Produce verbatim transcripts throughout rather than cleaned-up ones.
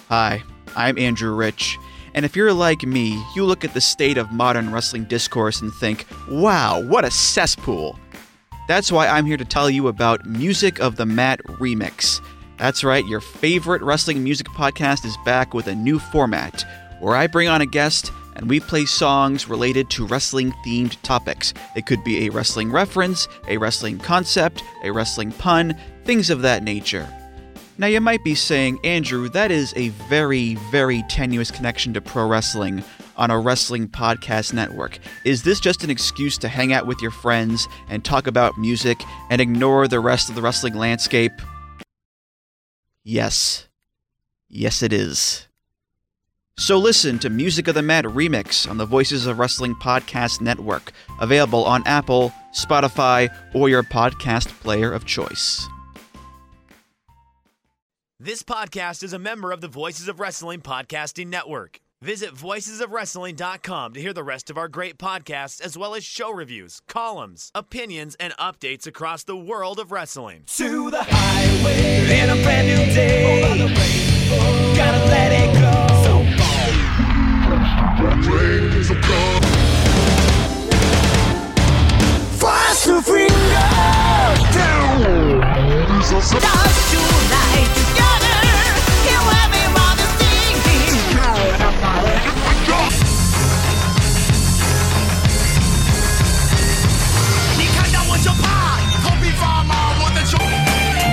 Hi, I'm Andrew Rich, and if you're like me, you look at the state of modern wrestling discourse and think, wow, what a cesspool. That's why I'm here to tell you about Music of the Mat Remix. That's right, your favorite wrestling music podcast is back with a new format, where I bring on a guest and we play songs related to wrestling-themed topics. It could be a wrestling reference, a wrestling concept, a wrestling pun, things of that nature. Now you might be saying, Andrew, that is a very, very tenuous connection to pro wrestling on a wrestling podcast network. Is this just an excuse to hang out with your friends and talk about music and ignore the rest of the wrestling landscape? Yes. Yes, it is. So listen to Music of the Mat Remix on the Voices of Wrestling Podcast Network, available on Apple, Spotify, or your podcast player of choice. This podcast is a member of the Voices of Wrestling Podcasting Network. Visit voices of wrestling dot com to hear the rest of our great podcasts, as well as show reviews, columns, opinions, and updates across the world of wrestling. To the highway in a brand new day. Over the rainbow, gotta let it go. So rain, so cold. Fast to freedom. Stars tonight together. Hear everybody singing. You can't know what your part. Don't be far more what the truth.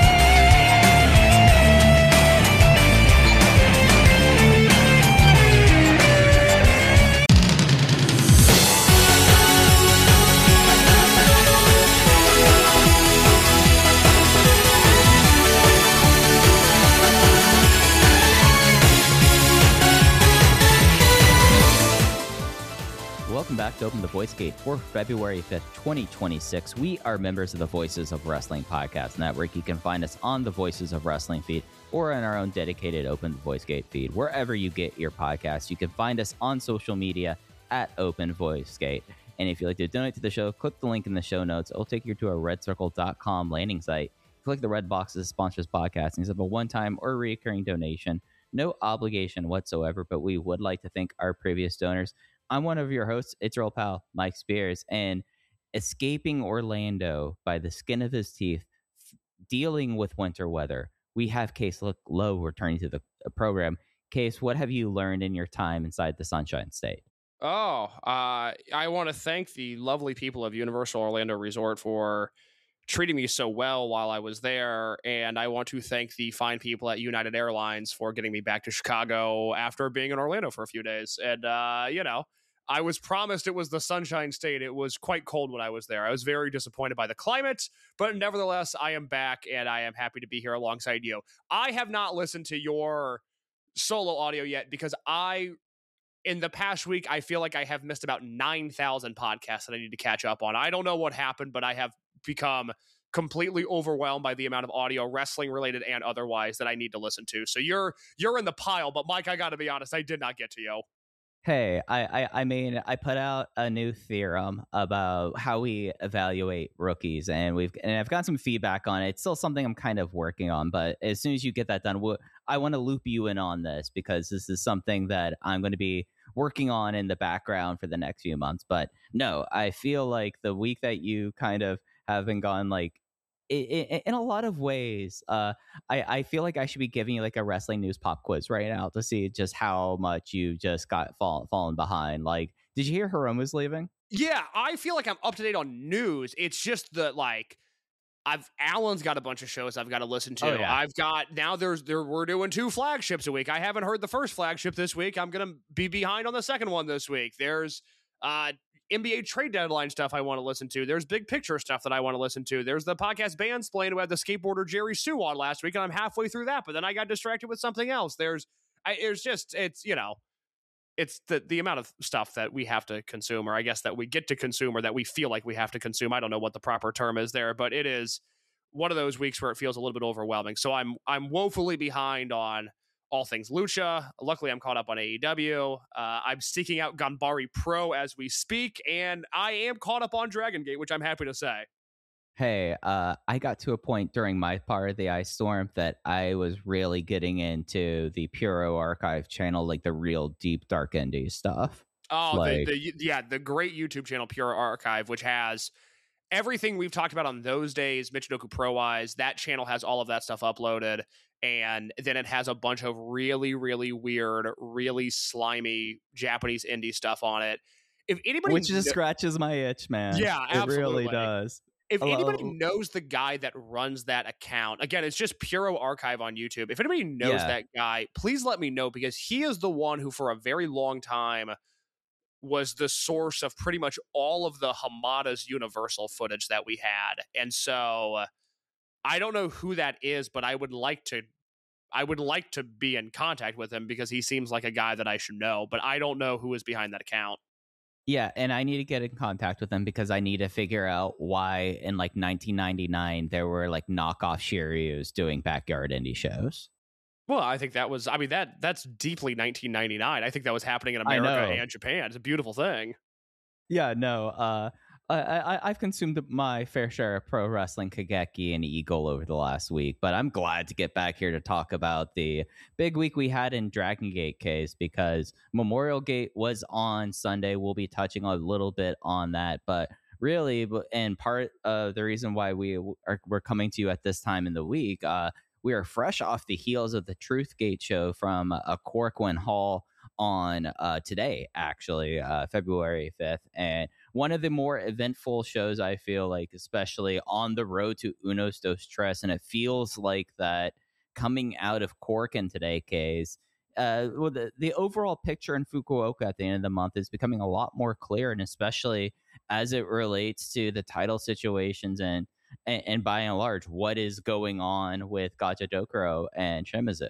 Welcome back to Open the Voice Gate for February fifth, twenty twenty-six. We are members of the Voices of Wrestling Podcast Network. You can find us on the Voices of Wrestling feed or in our own dedicated Open the Voice Gate feed. Wherever you get your podcasts, you can find us on social media at Open Voice Gate. And if you'd like to donate to the show, click the link in the show notes. It'll take you to our red circle dot com landing site. Click the red box that sponsors podcasting. It's a one-time or recurring donation. No obligation whatsoever, but we would like to thank our previous donors. I'm one of your hosts. It's your old pal, Mike Spears, and escaping Orlando by the skin of his teeth, dealing with winter weather, we have Case Lowe returning to the program. Case, what have you learned in your time inside the Sunshine State? Oh, uh, I want to thank the lovely people of Universal Orlando Resort for treating me so well while I was there, and I want to thank the fine people at United Airlines for getting me back to Chicago after being in Orlando for a few days. And, uh, you know, I was promised it was the Sunshine State. It was quite cold when I was there. I was very disappointed by the climate, but nevertheless, I am back, and I am happy to be here alongside you. I have not listened to your solo audio yet because I, in the past week, I feel like I have missed about nine thousand podcasts that I need to catch up on. I don't know what happened, but I have become completely overwhelmed by the amount of audio, wrestling related and otherwise, that I need to listen to. So you're you're in the pile, but Mike, I got to be honest, I did not get to you. Hey, I, I, I mean, I put out a new theorem about how we evaluate rookies, and we've and I've gotten some feedback on it. It's still something I'm kind of working on, but as soon as you get that done, we'll, I want to loop you in on this because this is something that I'm going to be working on in the background for the next few months. But no, I feel like the week that you kind of haven't gone like in, in a lot of ways, uh, I, I feel like I should be giving you like a wrestling news pop quiz right now to see just how much you just got fall, fallen behind. Like, did you hear Hiromu's leaving? Yeah, I feel like I'm up to date on news. It's just that, like, I've Alan's got a bunch of shows I've got to listen to. Oh, yeah. I've got now there's there we're doing two flagships a week. I haven't heard the first flagship this week. I'm gonna be behind on the second one this week. There's uh N B A trade deadline stuff I want to listen to. There's big picture stuff that I want to listen to. There's the podcast Bandsplain who had the skateboarder Jerry Sue on last week, and I'm halfway through that, but then I got distracted with something else. There's, I, it's just, it's, you know, it's the, the amount of stuff that we have to consume, or I guess that we get to consume, or that we feel like we have to consume. I don't know what the proper term is there, but it is one of those weeks where it feels a little bit overwhelming. So I'm, I'm woefully behind on all things Lucha. Luckily, I'm caught up on A E W. Uh, I'm seeking out Ganbare Pro as we speak, and I am caught up on Dragon Gate, which I'm happy to say. Hey, uh, I got to a point during my part of the ice storm that I was really getting into the Puro Archive channel, like the real deep dark indie stuff. Oh, the, Like, the yeah, the great YouTube channel Pure Archive, which has everything we've talked about on those days, Michinoku Pro wise. That channel has all of that stuff uploaded, and then it has a bunch of really, really weird, really slimy Japanese indie stuff on it. If anybody, which just kn- scratches my itch, man. Yeah, it really absolutely. does. If Hello. anybody knows the guy that runs that account, again, it's just Puro Archive on YouTube. If anybody knows Yeah. that guy, please let me know, because he is the one who, for a very long time, was the source of pretty much all of the Hamada's Universal footage that we had. And so I don't know who that is, but I would like to I would like to be in contact with him, because he seems like a guy that I should know, but I don't know who is behind that account. Yeah, and I need to get in contact with them because I need to figure out why in like nineteen ninety-nine there were like knockoff Shiryus doing backyard indie shows. Well, I think that was, I mean, that that's deeply nineteen ninety-nine. I think that was happening in America and Japan. It's a beautiful thing. Yeah, no, uh, I, I, I've consumed my fair share of pro wrestling, Kageki, and Eagle over the last week, but I'm glad to get back here to talk about the big week we had in Dragon Gate case, because Memorial Gate was on Sunday. We'll be touching a little bit on that, but really, and part of the reason why we are we're coming to you at this time in the week, uh, we are fresh off the heels of the Truth Gate show from a Corcoran Hall on uh, today, actually, uh, February fifth. And one of the more eventful shows, I feel like, especially on the road to Unos dos Tres. And it feels like that coming out of Corcoran today, case, uh, well, the, the overall picture in Fukuoka at the end of the month is becoming a lot more clear, and especially as it relates to the title situations and and, and by and large, what is going on with Gaja Dokuro and Shimizu.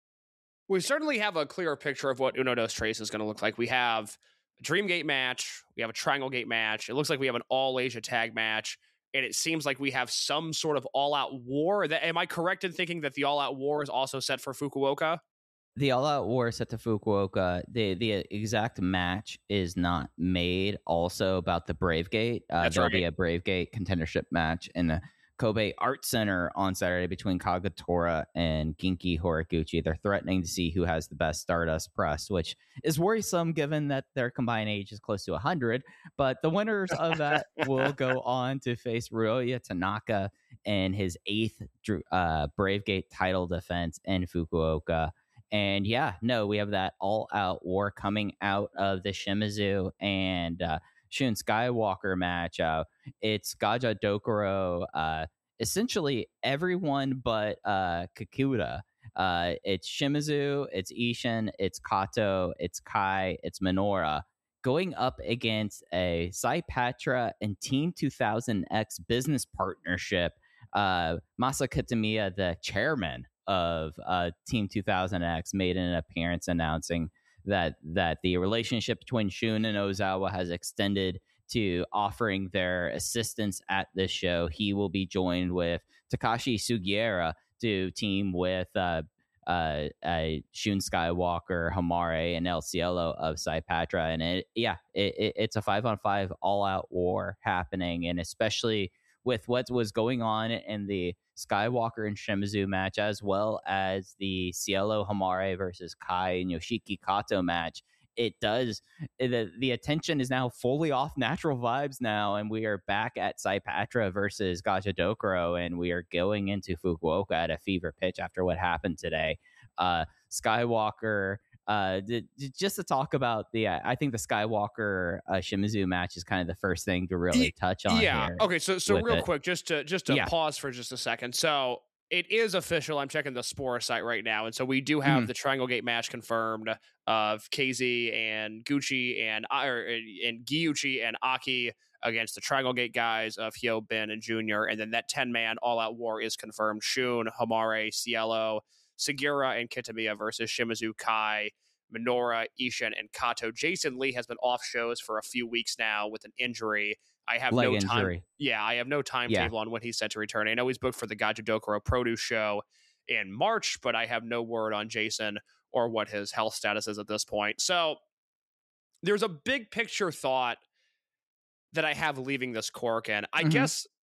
We certainly have a clearer picture of what Uno dos Tres is going to look like. We have a Dream Gate match. We have a Triangle Gate match. It looks like we have an All Asia tag match. And it seems like we have some sort of all-out war. That, am I correct in thinking that the all-out war is also set for Fukuoka? The all-out war is set to Fukuoka. The the exact match is not made. Also about the Brave Gate. Uh, That's there'll right. be a Brave Gate contendership match in the Kobe Art Center on Saturday between Kagetora and Genki Horiguchi. They're threatening to see who has the best Stardust press, which is worrisome given that their combined age is close to one hundred. But the winners of that will go on to face Ryoya Tanaka in his eighth uh, Brave Gate title defense in Fukuoka. And yeah, no, we have that all-out war coming out of the Shimizu and uh, Shun Skywalker match. Uh, it's Gaja Dokuro, uh, essentially everyone but uh, Kakuta. Uh, it's Shimizu, it's Ishin, it's Kato, it's Kai, it's Minoura, going up against a Saipatra and Team two thousand X business partnership. Uh, Masa Kitamiya, the chairman of uh, Team two thousand X, made an appearance announcing that that the relationship between Shun and Ozawa has extended to offering their assistance at this show. He will be joined with Takashi Sugiura to team with uh, uh, uh, Shun Skywalker, Hamare, and El Cielo of Saipatra. And it, yeah, it, it, it's a five on five all out war happening, and especially with what was going on in the Skywalker and Shimizu match, as well as the Cielo Hamare versus Kai and Yoshiki Kato match, it does, the, the attention is now fully off Natural Vibes now, and we are back at Saipatra versus Gaja Dokuro, and we are going into Fukuoka at a fever pitch after what happened today. Uh, Skywalker, uh, d- d- just to talk about the, uh, I think the Skywalker uh, Shimizu match is kind of the first thing to really touch on. Yeah. Here okay. So, so real it. quick, just to just to Yeah. pause for just a second. So it is official. I'm checking the Spora site right now, and so we do have Mhm. the Triangle Gate match confirmed of K Z and Gucci and or, and Gyuchi and Aki against the Triangle Gate guys of Hyo Ben and Junior, and then that ten man all out war is confirmed. Shun, Hamare, Cielo, Segura, and Kitamiya versus Shimizu, Kai, Minoura, Ishin, and Kato. Jason Lee has been off shows for a few weeks now with an injury. I have Leg no time. injury. Yeah, I have no timetable on when he's set to return. I know he's booked for the Gaja Dokuro Produce show in March, but I have no word on Jason or what his health status is at this point. So there's a big picture thought that I have leaving this cork, and I Mhm. guess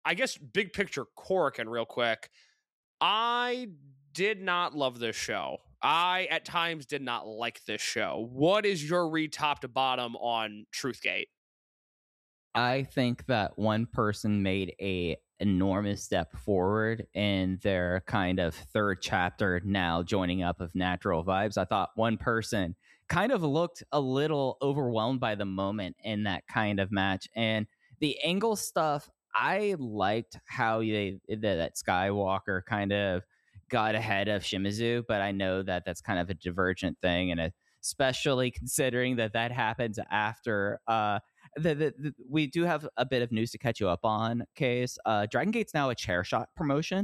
I guess big picture Korakuen real quick. I did not love this show. I, at times, did not like this show. What is your read top to bottom on Truthgate? I think that one person made a enormous step forward in their kind of third chapter now joining up of Natural Vibes. I thought one person kind of looked a little overwhelmed by the moment in that kind of match. And the angle stuff, I liked how they that, that Skywalker kind of got ahead of Shimizu, but I know that that's kind of a divergent thing, and especially considering that that happens after uh, the, the, the we do have a bit of news to catch you up on. Case uh, Dragon Gate's now a chair shot promotion,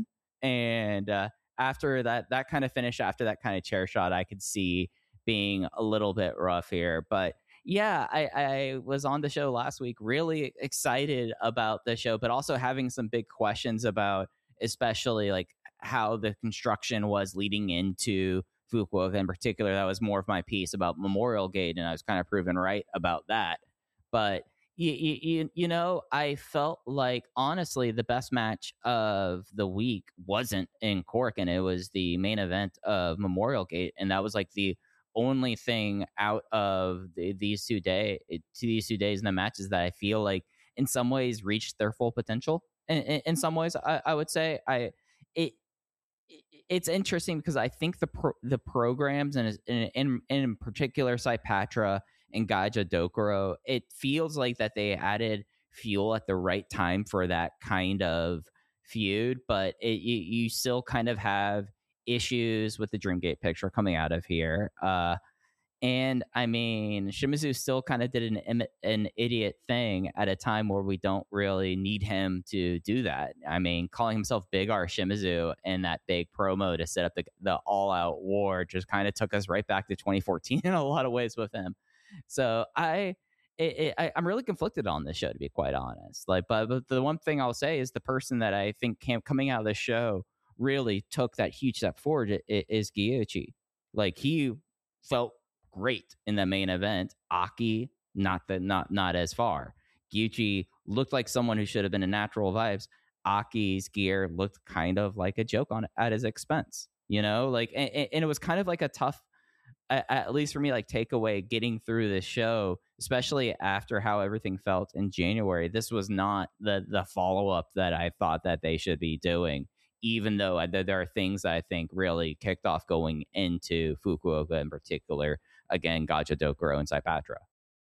and uh, after that that kind of finish, after that kind of chair shot, I could see being a little bit rough here, but. Yeah, I, I was on the show last week, really excited about the show, but also having some big questions about, especially like how the construction was leading into Fukuoka in particular. That was more of my piece about Memorial Gate, and I was kind of proven right about that. But you, you, you know, I felt like honestly the best match of the week wasn't in Cork, and it was the main event of Memorial Gate, and that was like the only thing out of the, these two day to these two days in the matches that I feel like in some ways reached their full potential. In, in, in some ways, I, I would say I it, it it's interesting because I think the pro, the programs and in, in in particular Saipatra and Gaija Dokuro, it feels like that they added fuel at the right time for that kind of feud, but it, you, you still kind of have issues with the Dreamgate picture coming out of here. Uh, and I mean, Shimizu still kind of did an an idiot thing at a time where we don't really need him to do that. I mean, calling himself Big R Shimizu in that big promo to set up the, the all-out war just kind of took us right back to twenty fourteen in a lot of ways with him. So I, it, it, I I'm really conflicted on this show, to be quite honest. Like, but, but the one thing I'll say is the person that I think came coming out of the show really took that huge step forward is Gyuchi. Like, he felt great in the main event. Aki, not the not not as far. Gyuchi looked like someone who should have been in Natural Vibes. Aki's gear looked kind of like a joke on at his expense, you know, like, and, and it was kind of like a tough, at least for me, like takeaway getting through this show, especially after how everything felt in January. This was not the the follow up that I thought that they should be doing. Even though I, there are things I think really kicked off going into Fukuoka in particular. Again, Gaija Dokuro and Saipatra.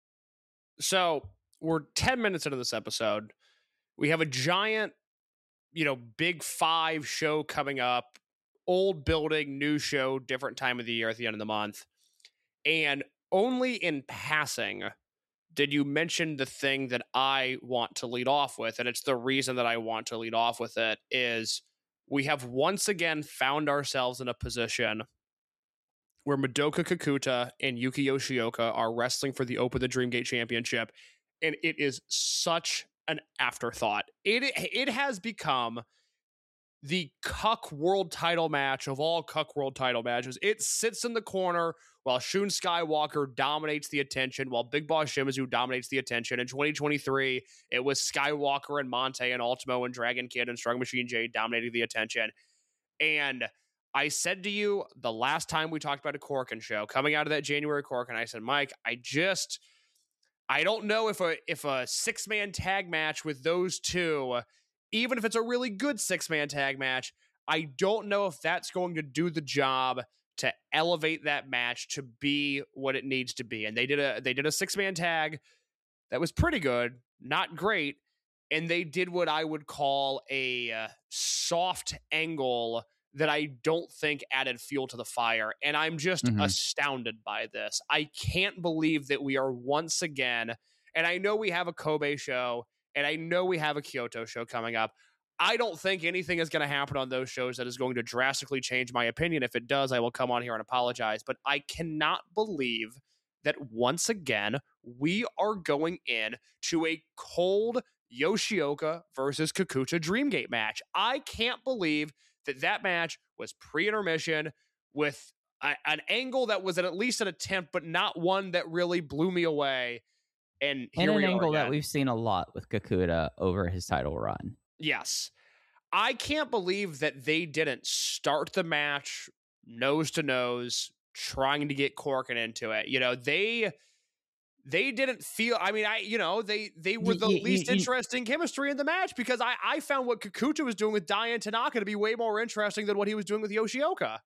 So we're ten minutes into this episode. We have a giant, you know, big five show coming up. Old building, new show, different time of the year at the end of the month. And only in passing did you mention the thing that I want to lead off with. And it's the reason that I want to lead off with it is we have once again found ourselves in a position where Madoka Kakuta and Yuki Yoshioka are wrestling for the Open the Dreamgate Championship, and it is such an afterthought. It it has become the Cuck World Title match of all Cuck World Title matches. It sits in the corner while Shun Skywalker dominates the attention, while Big Boss Shimizu dominates the attention. In twenty twenty-three, it was Skywalker and Monte and Ultimo and Dragon Kid and Strong Machine J dominating the attention. And I said to you the last time we talked about a Korakuen show, coming out of that January Korakuen, I said, Mike, I just, I don't know if a if a six-man tag match with those two, even if it's a really good six-man tag match, I don't know if that's going to do the job to elevate that match to be what it needs to be. And they did a they did a six-man tag that was pretty good, not great, and they did what I would call a uh, soft angle that I don't think added fuel to the fire. And I'm just mm-hmm. astounded by this. I can't believe that we are once again, and I know we have a Kobe show, and I know we have a Kyoto show coming up. I don't think anything is going to happen on those shows that is going to drastically change my opinion. If it does, I will come on here and apologize. But I cannot believe that once again, we are going in to a cold Yoshioka versus Kakuta Dreamgate match. I can't believe that that match was pre-intermission with a, an angle that was at least an attempt, but not one that really blew me away. And here and we an are angle again. that we've seen a lot with Kakuta over his title run. Yes. I can't believe that they didn't start the match nose to nose, trying to get Corkin into it. You know, they they didn't feel. I mean, I you know they they were the You- you- least you- interesting chemistry in the match because I I found what Kikuta was doing with Dayan Tanaka to be way more interesting than what he was doing with Yoshioka.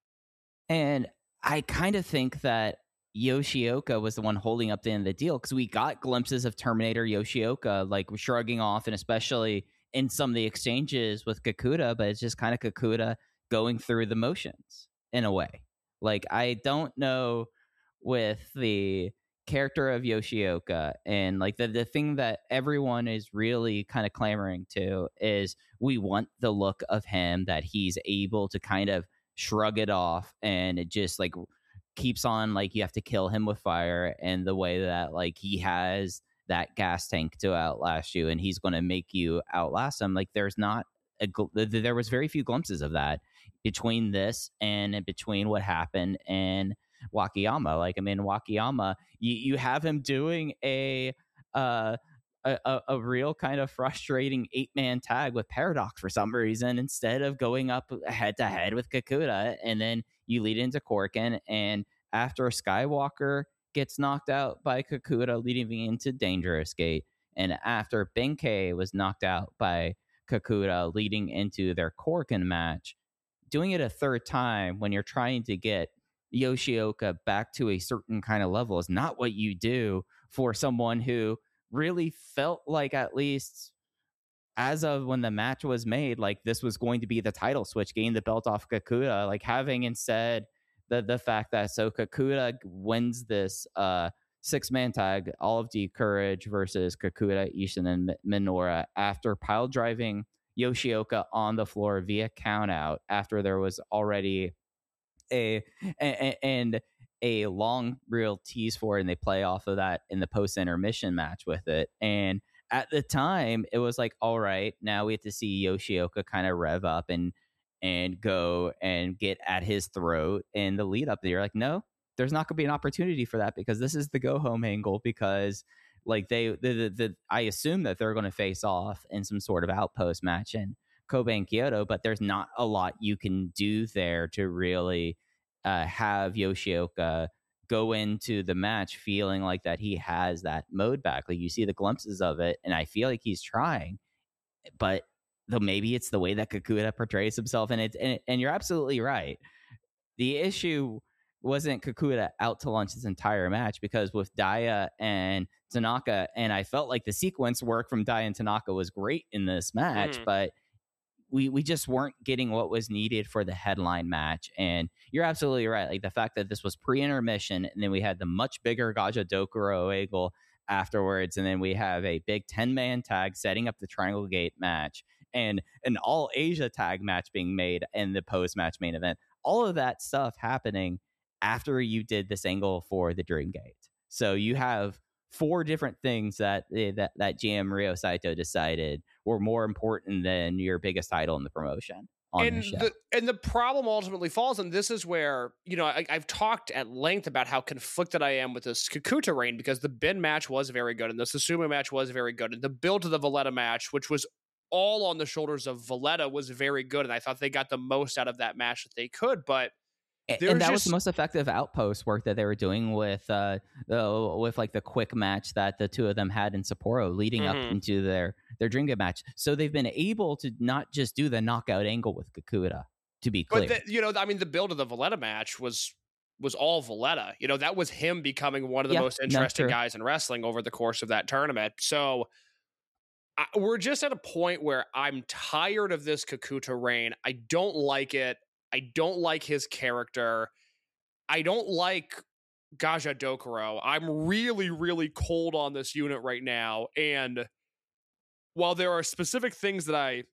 And I kind of think that Yoshioka was the one holding up the end of the deal because we got glimpses of Terminator Yoshioka like shrugging off, and especially in some of the exchanges with Kakuta, but it's just kind of Kakuta going through the motions in a way. Like, I don't know with the character of Yoshioka, and like the, the thing that everyone is really kind of clamoring to is we want the look of him that he's able to kind of shrug it off, and it just like keeps on, like you have to kill him with fire, and the way that like he has that gas tank to outlast you and he's going to make you outlast him. Like, there's not a gl- there was very few glimpses of that between this and between what happened in Wakayama. Like, I mean, Wakayama, you, you have him doing a uh A, a, a real kind of frustrating eight-man tag with Paradox for some reason instead of going up head-to-head with Kakuta, and then you lead into Corkin, and after Skywalker gets knocked out by Kakuta leading me into Dangerous Gate, and after Benkei was knocked out by Kakuta leading into their Corkin match, doing it a third time when you're trying to get Yoshioka back to a certain kind of level is not what you do for someone who really felt like, at least as of when the match was made, like this was going to be the title switch, getting the belt off Kakuta. Like, having instead the the fact that so Kakuta wins this uh six-man tag, all of D Courage versus Kakuta, Ishin, and Minoura, after pile driving Yoshioka on the floor via countout after there was already a, a and a long real tease for it, and they play off of that in the post intermission match with it. And at the time it was like, all right, now we have to see Yoshioka kind of rev up and and go and get at his throat in the lead up there. Like, no, there's not gonna be an opportunity for that because this is the go home angle, because like they the, the, the I assume that they're going to face off in some sort of outpost match in Kobe and Kyoto, but there's not a lot you can do there to really uh, have Yoshioka go into the match feeling like that he has that mode back. Like, you see the glimpses of it, and I feel like he's trying, but though maybe it's the way that Kakuta portrays himself, and it's and, and you're absolutely right. The issue wasn't Kakuta out to lunch this entire match, because with Daya and Tanaka, and I felt like the sequence work from Daya and Tanaka was great in this match, Mhm. but we we just weren't getting what was needed for the headline match. And you're absolutely right. Like, the fact that this was pre-intermission, and then we had the much bigger Gaja Dokuro angle afterwards, and then we have a big ten-man tag setting up the Triangle Gate match, and an all-Asia tag match being made in the post-match main event. All of that stuff happening after you did this angle for the Dream Gate. So you have four different things that that that G M Ryo Saito decided were more important than your biggest title in the promotion on and the show. the and the problem ultimately falls, and this is where, you know, I, I've talked at length about how conflicted I am with this Kakuta reign, because the Bin match was very good, and the Susumu match was very good, and the build to the Valletta match, which was all on the shoulders of Valletta, was very good, and I thought they got the most out of that match that they could, but And, there's and that was just- the most effective outpost work that they were doing with uh the, with like the quick match that the two of them had in Sapporo leading up Mhm. into their their Dream Gate match. So they've been able to not just do the knockout angle with Kakuta, to be clear. But the, you know, I mean, the build of the Valletta match was was all Valletta. You know, that was him becoming one of the Yeah, most no, interesting true. guys in wrestling over the course of that tournament. So I, we're just at a point where I'm tired of this Kakuta reign. I don't like it. I don't like his character. I don't like Gaja Dokuro. I'm really, really cold on this unit right now. And while there are specific things that I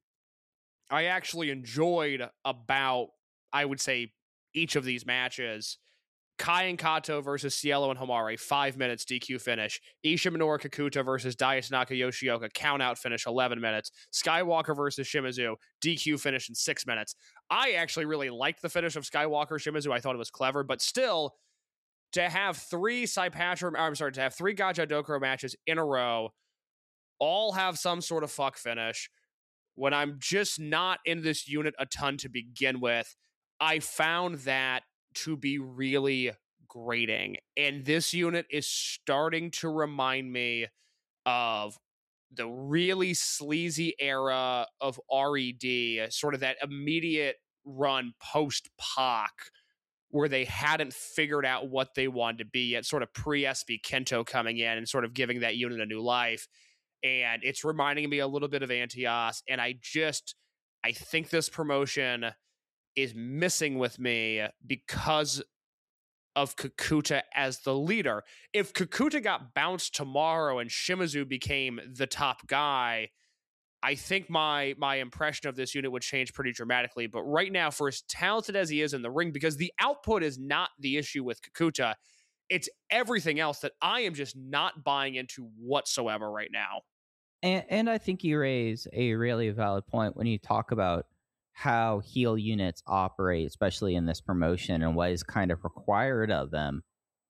I actually enjoyed about, I would say, each of these matches, Kai and Kato versus Cielo and Homare, five minutes D Q finish. Isha Minoura Kakuta versus Daya Tanaka Yoshioka, count out finish, eleven minutes. Skywalker versus Shimizu, D Q finish in six minutes. I actually really liked the finish of Skywalker Shimizu. I thought it was clever, but still, to have three Saipatra, I'm sorry, to have three Gaja Dokuro matches in a row, all have some sort of fuck finish, when I'm just not in this unit a ton to begin with, I found that to be really grating. And this unit is starting to remind me of the really sleazy era of R E D, sort of that immediate run post-Pac, where they hadn't figured out what they wanted to be yet, sort of pre-S B Kento coming in and sort of giving that unit a new life. And it's reminding me a little bit of Antios, and I just, I think this promotion is missing with me because of Kakuta as the leader. If Kakuta got bounced tomorrow and Shimizu became the top guy, I think my my impression of this unit would change pretty dramatically. But right now, for as talented as he is in the ring, because the output is not the issue with Kakuta, it's everything else that I am just not buying into whatsoever right now. And, and I think you raise a really valid point when you talk about how heel units operate, especially in this promotion, and what is kind of required of them.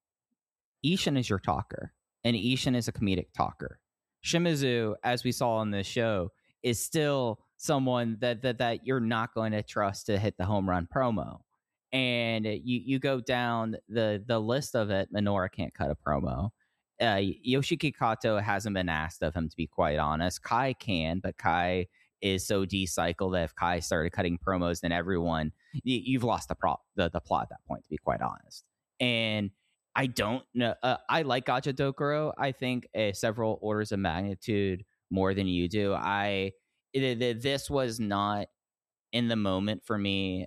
Ishin is your talker, and Ishin is a comedic talker. Shimizu, as we saw on this show, is still someone that that that you're not going to trust to hit the home run promo. And you you go down the the list of it, Minoura can't cut a promo. Uh, Yoshiki Kato hasn't been asked of him, to be quite honest. Kai can, but Kai is so decycled that if Kai started cutting promos, then everyone, you, you've lost the, pro, the the plot at that point, to be quite honest. And I don't know. Uh, I like Gacha Dokuro. I think uh, several orders of magnitude more than you do. I it, it, this was not in the moment for me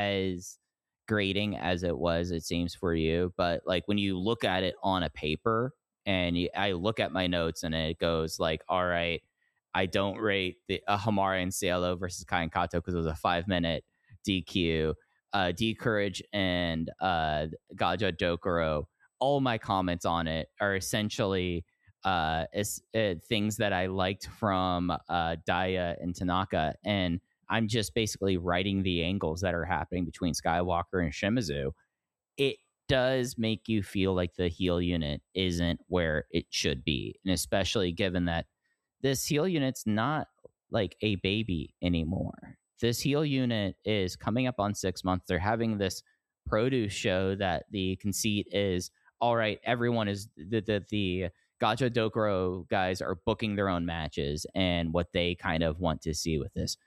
as grating as it was, it seems, for you. But like when you look at it on a paper, and you, I look at my notes, and it goes like, all right, I don't rate the uh, Hamara and Cielo versus Kai and Kato because it was a five minute D Q. Uh, D Courage and uh, Gacha Dokuro, all my comments on it are essentially uh, is, uh, things that I liked from uh, Daya and Tanaka. And I'm just basically writing the angles that are happening between Skywalker and Shimizu. It does make you feel like the heel unit isn't where it should be. And especially given that this heel unit's not like a baby anymore. This heel unit is coming up on six months. They're having this produce show that the conceit is, all right, everyone is, the the, the Gacha Dokuro guys are booking their own matches and what they kind of want to see with this.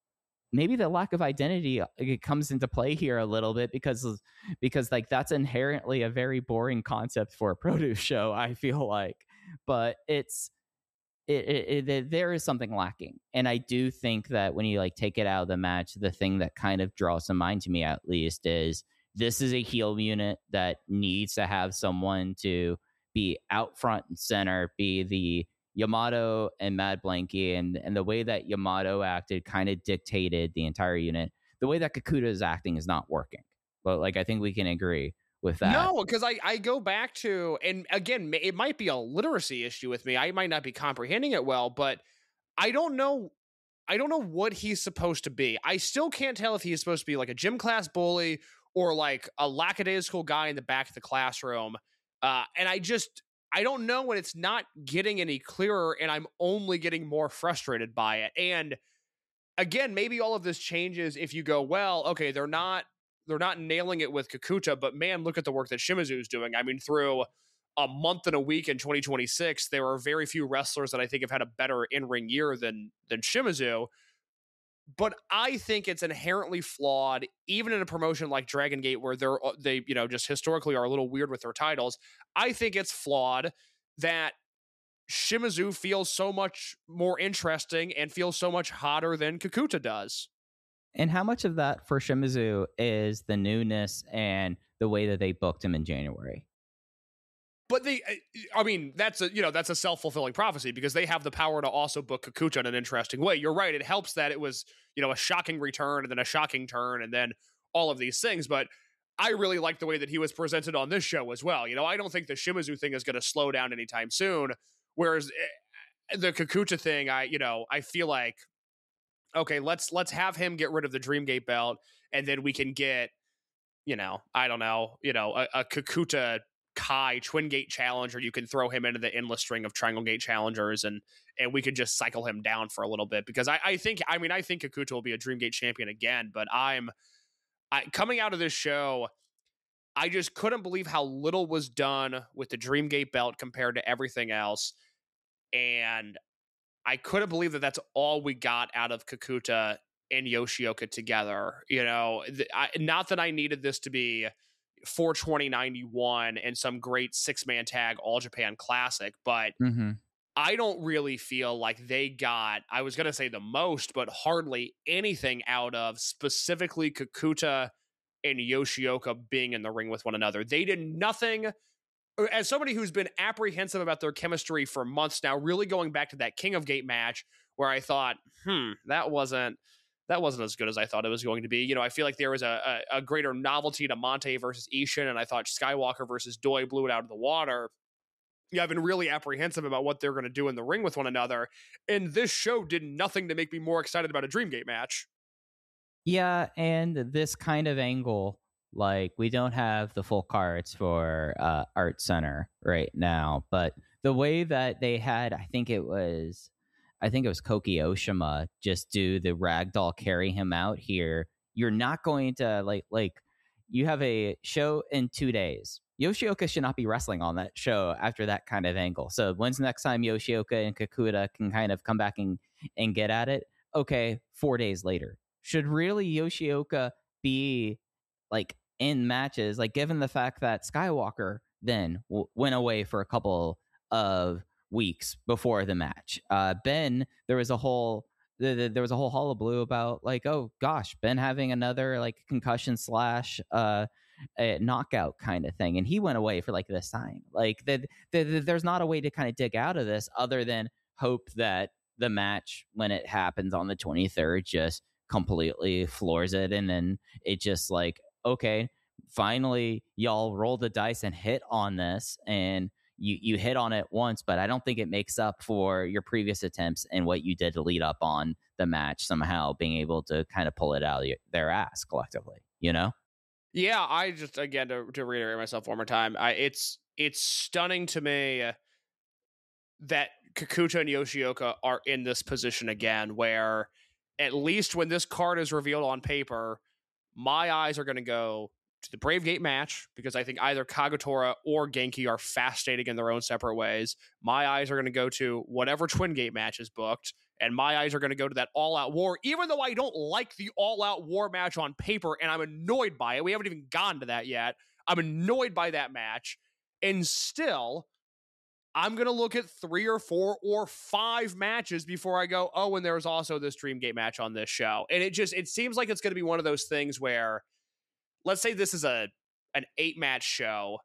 Maybe the lack of identity it comes into play here a little bit because, because like that's inherently a very boring concept for a produce show, I feel like. But it's, It, it, it there is something lacking, and I do think that when you like take it out of the match, the thing that kind of draws to mind to me at least is this is a heel unit that needs to have someone to be out front and center, be the Yamato and Mad Blanky, and and the way that Yamato acted kind of dictated the entire unit. The way that Kakuta is acting is not working, but like I think we can agree with that. No, because I, I go back to, and again, it might be a literacy issue with me. I might not be comprehending it well, but I don't know. I don't know what he's supposed to be. I still can't tell if he's supposed to be like a gym class bully or like a lackadaisical guy in the back of the classroom. Uh, and I just, I don't know, and it's not getting any clearer, and I'm only getting more frustrated by it. And again, maybe all of this changes if you go, well, okay, they're not, They're not nailing it with Kakuta, but man, look at the work that Shimizu is doing. I mean, through a month and a week in twenty twenty-six, there are very few wrestlers that I think have had a better in-ring year than than Shimizu. But I think it's inherently flawed, even in a promotion like Dragon Gate, where they're they you know just historically are a little weird with their titles. I think it's flawed that Shimizu feels so much more interesting and feels so much hotter than Kakuta does. And how much of that for Shimizu is the newness and the way that they booked him in January? But they, I mean, that's a, you know, that's a self-fulfilling prophecy because they have the power to also book Kakuta in an interesting way. You're right. It helps that it was, you know, a shocking return and then a shocking turn and then all of these things. But I really like the way that he was presented on this show as well. You know, I don't think the Shimizu thing is going to slow down anytime soon. Whereas the Kakuta thing, I, you know, I feel like, okay, let's let's have him get rid of the Dreamgate belt, and then we can get, you know, I don't know, you know, a, a Kakuta Kai Twin Gate Challenger, you can throw him into the endless string of Triangle Gate Challengers, and and we could just cycle him down for a little bit, because I, I think I mean I think Kakuta will be a Dream Gate champion again, but I'm I, coming out of this show, I just couldn't believe how little was done with the Dream Gate belt compared to everything else, and I couldn't believe that that's all we got out of Kakuta and Yoshioka together. You know, th- I, not that I needed this to be four twenty ninety-one and some great six-man tag All Japan Classic, but Mm-hmm. I don't really feel like they got, I was going to say the most, but hardly anything out of specifically Kakuta and Yoshioka being in the ring with one another. They did nothing. As somebody who's been apprehensive about their chemistry for months now, really going back to that King of Gate match where I thought, hmm, that wasn't that wasn't as good as I thought it was going to be. You know, I feel like there was a, a, a greater novelty to Monte versus Ishin, and I thought Skywalker versus Doi blew it out of the water. Yeah, I've been really apprehensive about what they're going to do in the ring with one another, and this show did nothing to make me more excited about a Dream Gate match. Yeah, and this kind of angle, like, we don't have the full cards for uh, Art Center right now, but the way that they had, I think it was, I think it was Koki Oshima, just do the ragdoll carry him out here. You're not going to, like, like you have a show in two days. Yoshioka should not be wrestling on that show after that kind of angle. So when's the next time Yoshioka and Kakuta can kind of come back and, and get at it? Okay, four days later. Should really Yoshioka be, like, in matches, like, given the fact that Skywalker then w- went away for a couple of weeks before the match. Uh, Ben, there was a whole the, the, there was a whole hullabaloo about, like, oh gosh, Ben having another, like, concussion slash uh a knockout kind of thing, and he went away for, like, this time. Like, the, the, the, there's not a way to kind of dig out of this other than hope that the match, when it happens on the twenty-third, just completely floors it, and then it just, like, okay, finally y'all roll the dice and hit on this, and you you hit on it once, but I don't think it makes up for your previous attempts and what you did to lead up on the match, somehow being able to kind of pull it out of your, their ass collectively, you know? Yeah, I just, again, to, to reiterate myself one more time, I, it's it's stunning to me uh, that Kakuta and Yoshioka are in this position again, where at least when this card is revealed on paper, my eyes are going to go to the Brave Gate match, because I think either Kagetora or Genki are fascinating in their own separate ways. My eyes are going to go to whatever Twin Gate match is booked, and my eyes are going to go to that All Out War, even though I don't like the All Out War match on paper, and I'm annoyed by it. We haven't even gotten to that yet. I'm annoyed by that match, and still, I'm going to look at three or four or five matches before I go, oh, and there's also this Dream Gate match on this show. And it just, it seems like it's going to be one of those things where, let's say this is a an eight match show,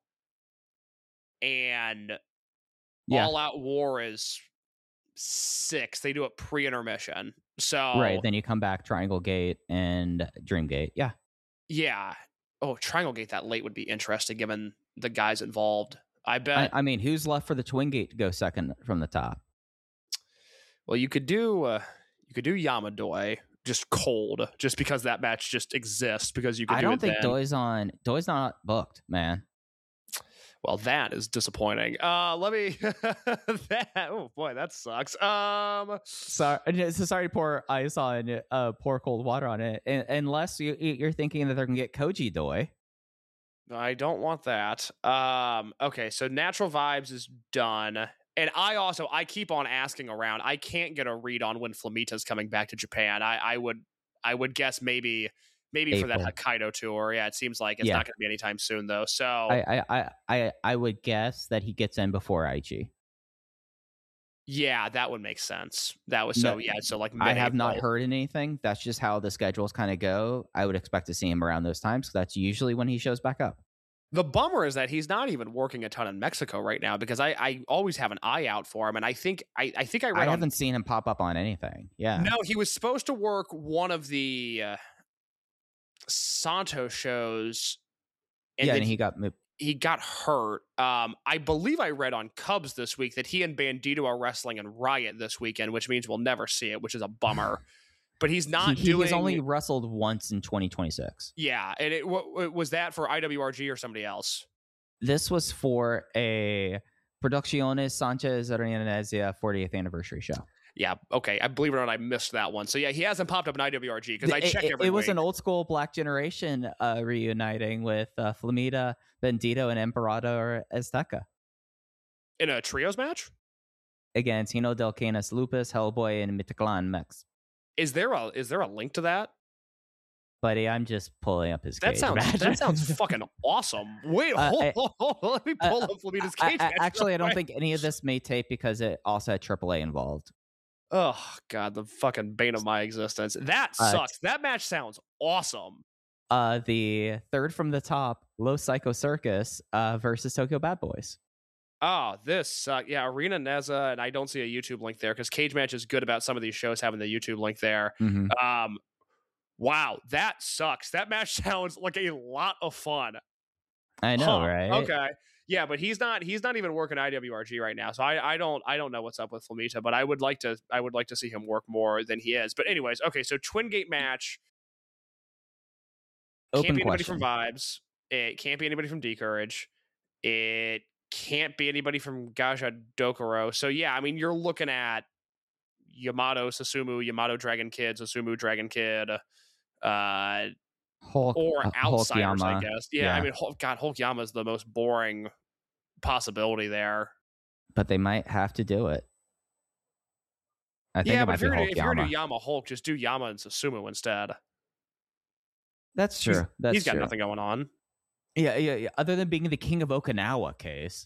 and Yeah. All Out War is six. They do it pre-intermission. So Right, then you come back Triangle Gate and Dream Gate. Yeah. yeah. Oh, Triangle Gate that late would be interesting given the guys involved. I I, bet. I mean, who's left for the Twin Gate to go second from the top? Well, you could do uh, you could do Yamadoi just cold, just because that match just exists, because you could I do don't it think then. Doi's on. Doi's not booked, man. Well, that is disappointing. Uh, let me. that, oh boy, that sucks. Um, Sorry, so sorry to pour ice on, uh, pour cold water on it, and, unless you, you're thinking that they're gonna get Koji Doi. I don't want that. Um, okay, so Natural Vibes is done. And I also, I keep on asking around. I can't get a read on when Flamita's coming back to Japan. I, I would I would guess maybe maybe for that April. Hokkaido tour. Yeah, it seems like it's Yeah. not going to be anytime soon, though. So, I, I, I, I, I would guess that he gets in before I G. yeah, that would make sense. That was so, No, yeah, so like I have not mid-April. heard anything. That's just how the schedules kind of go. I would expect to see him around those times, because that's usually when he shows back up. The bummer is that he's not even working a ton in Mexico right now, because I, I always have an eye out for him. And I think I, I think I read I on haven't seen him pop up on anything. Yeah. No, he was supposed to work one of the uh, Santo shows, and yeah, then and he, he got moved. he got hurt. Um, I believe I read on Cubs this week that he and Bandito are wrestling in Riot this weekend, which means we'll never see it, which is a bummer. But he's not he, doing. He's only wrestled once in twenty twenty-six. Yeah, and it what, was that for I W R G or somebody else? This was for a Producciones Sanchez Arenasia fortieth anniversary show. Yeah, okay. I believe it or not, I missed that one. So yeah, he hasn't popped up in I W R G because I It, check it, every it was week. an old school Black Generation uh, reuniting with uh, Flamita, Bendito, and Emperador Azteca. In a trios match? Again, Tino Del Canis Lupus, Hellboy, and Mitaclan Mex. Is there a is there a link to that? Buddy, I'm just pulling up his That cage sounds match. that sounds fucking awesome. Wait, Uh, hold, I- hold, hold, hold. Let me pull uh, up Flamita's I- cage I- match. actually, I real don't quick. think any of this may tape because it also had triple A involved. Oh god, the fucking bane of my existence. That Uh, sucks. That match sounds awesome. Uh, the third from the top, Los Psycho Circus uh, versus Tokyo Bad Boys. Oh, this uh, yeah, Arena Neza, and I don't see a YouTube link there because Cage Match is good about some of these shows having the YouTube link there. Mm-hmm. Um, wow, that sucks. That match sounds like a lot of fun. I know, Huh, right? Okay. Yeah, but he's not he's not even working I W R G right now. So I, I don't I don't know what's up with Flamita, but I would like to I would like to see him work more than he is. But anyways, okay, so Twin Gate match. Open Can't be anybody question. from Vibes. It can't be anybody from D-Courage. It can't be anybody from Gaja Dokuro. So yeah, I mean you're looking at Yamato Susumu, Yamato Dragon Kid, Susumu Dragon Kid, uh Hulk, or uh, outsiders, I Hulkyama. guess. Yeah, Yeah. I mean Hulk, God, Hulkyama is the most boring possibility there. But they might have to do it. I think Yeah, it but might if you're, be gonna, if you're gonna Hulkyama. do Yama Hulk, just do Yama and Susumu instead. That's true. That's He's got true. nothing going on. Yeah, yeah, yeah. Other than being the king of Okinawa case.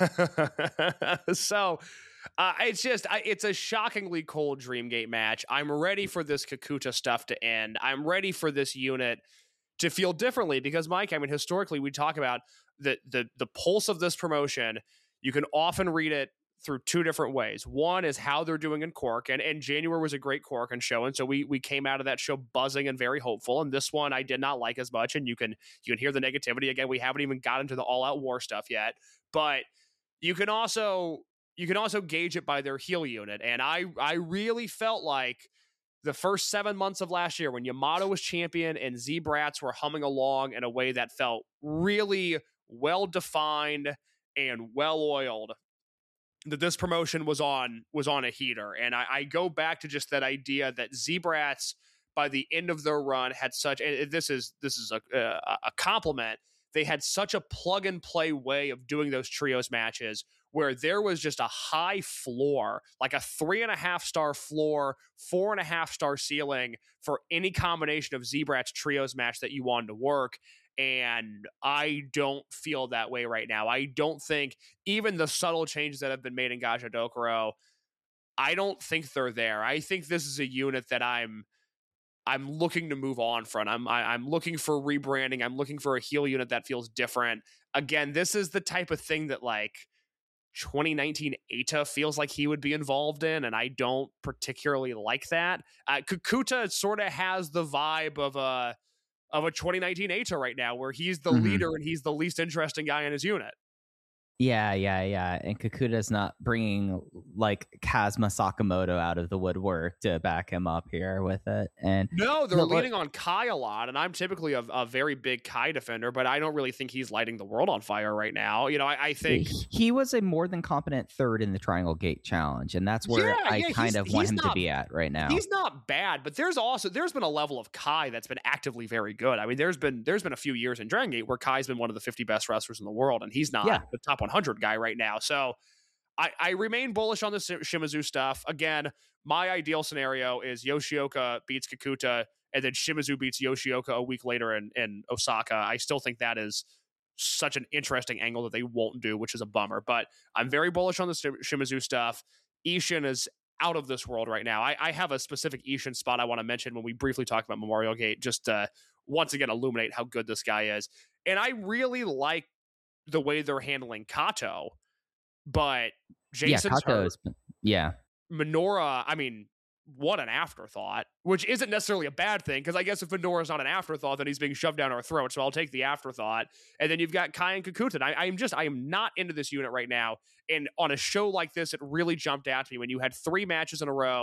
so uh, it's just I, it's a shockingly cold Dreamgate match. I'm ready for this Kakuta stuff to end. I'm ready for this unit to feel differently because, Mike, I mean, historically we talk about the the the pulse of this promotion. You can often read it through two different ways. One is how they're doing in Cork, and, and January was a great Cork and show, and so we we came out of that show buzzing and very hopeful. And this one I did not like as much, and you can you can hear the negativity again. We haven't even got into the all out war stuff yet, but you can also you can also gauge it by their heel unit, and I I really felt like the first seven months of last year when Yamato was champion and Z-Brats were humming along in a way that felt really well defined and well oiled, that this promotion was on was on a heater. And I, I go back to just that idea that Z-Brats by the end of their run had such, and this is this is a a, a compliment. They had such a plug and play way of doing those trios matches where there was just a high floor, like a three and a half star floor, four and a half star ceiling for any combination of Z-Brats trios match that you wanted to work. And I don't feel that way right now. I don't think even the subtle changes that have been made in Gaja Dokuro, I don't think they're there. I think this is a unit that I'm I'm looking to move on from. I'm I, I'm looking for rebranding. I'm looking for a heel unit that feels different. Again, this is the type of thing that like twenty nineteen Eita feels like he would be involved in, and I don't particularly like that. Uh, Kakuta sort of has the vibe of a of a twenty nineteen Eita right now, where he's the Mhm. leader and he's the least interesting guy in his unit. Yeah, yeah, yeah. And Kakuta's not bringing like Kazuma Sakamoto out of the woodwork to back him up here with it. And No, they're No, what- leaning on Kai a lot, and I'm typically a, a very big Kai defender, but I don't really think he's lighting the world on fire right now. You know, I, I think he, he was a more than competent third in the Triangle Gate Challenge, and that's where Yeah, I yeah, kind he's- of want he's him not- to be at right now. he's not bad, but there's also there's been a level of Kai that's been actively very good. I mean, there's been there's been a few years in Dragon Gate where Kai's been one of the fifty best wrestlers in the world, and he's not Yeah. the top one hundred guy right now. So I, I remain bullish on the Shi- Shimizu stuff. Again, my ideal scenario is Yoshioka beats Kakuta, and then Shimizu beats Yoshioka a week later in, in Osaka. I still think that is such an interesting angle that they won't do, which is a bummer. But I'm very bullish on the Shi- Shimizu stuff. Ishin is out of this world right now. I, I have a specific Ishin spot I want to mention when we briefly talk about Memorial Gate, just to once again illuminate how good this guy is. And I really like the way they're handling Kato, but Jason's yeah, hurt. Kato's, yeah. Minoura, I mean, what an afterthought, which isn't necessarily a bad thing, because I guess if Minoura's not an afterthought, then he's being shoved down our throat, so I'll take the afterthought. And then you've got Kai and Kakuta. I, I'm just, I am not into this unit right now. And on a show like this, it really jumped out to me when you had three matches in a row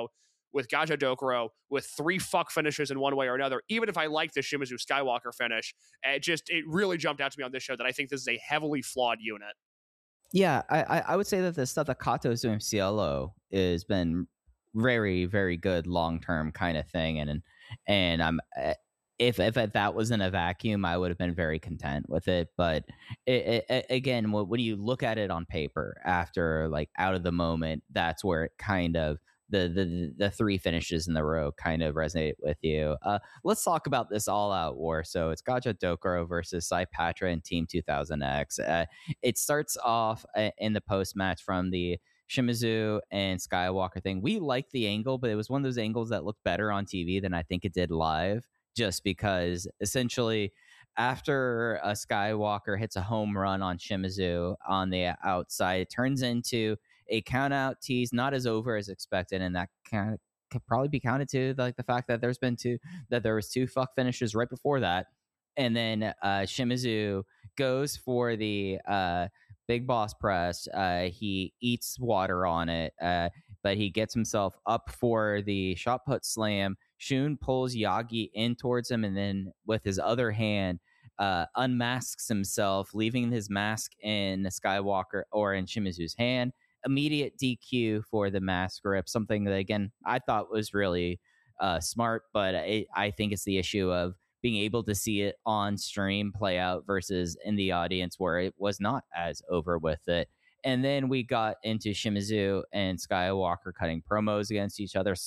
with Gaja Dokuro with three fuck finishes in one way or another. Even if I like the Shimizu Skywalker finish, it just it really jumped out to me on this show that I think this is a heavily flawed unit. Yeah, I I, I would say that the stuff that Kato is doing with Cielo has been very very good long term kind of thing, and and I'm. If, if if that was in a vacuum, I would have been very content with it. But it, it, again, when you look at it on paper, after like out of the moment, that's where it kind of the the the three finishes in the row kind of resonate with you. Uh, let's talk about this all out war. So it's Gaja Dokuro versus Sai Patra and Team two thousand X. Uh, it starts off in the post match from the Shimizu and Skywalker thing. We liked the angle, but it was one of those angles that looked better on T V than I think it did live. Just because essentially after a Skywalker hits a home run on Shimizu on the outside, it turns into a count out tease, not as over as expected. And that can, could probably be counted to like the fact that there's been two, that there was two fuck finishes right before that. And then uh, Shimizu goes for the uh, big boss press. Uh, he eats water on it, uh, but he gets himself up for the shot put slam. Shun pulls Yagi in towards him, and then with his other hand, uh, unmasks himself, leaving his mask in Skywalker or in Shimizu's hand. Immediate D Q for the mask rip, something that, again, I thought was really uh, smart, but it, I think it's the issue of being able to see it on stream play out versus in the audience where it was not as over with it. And then we got into Shimizu and Skywalker cutting promos against each other.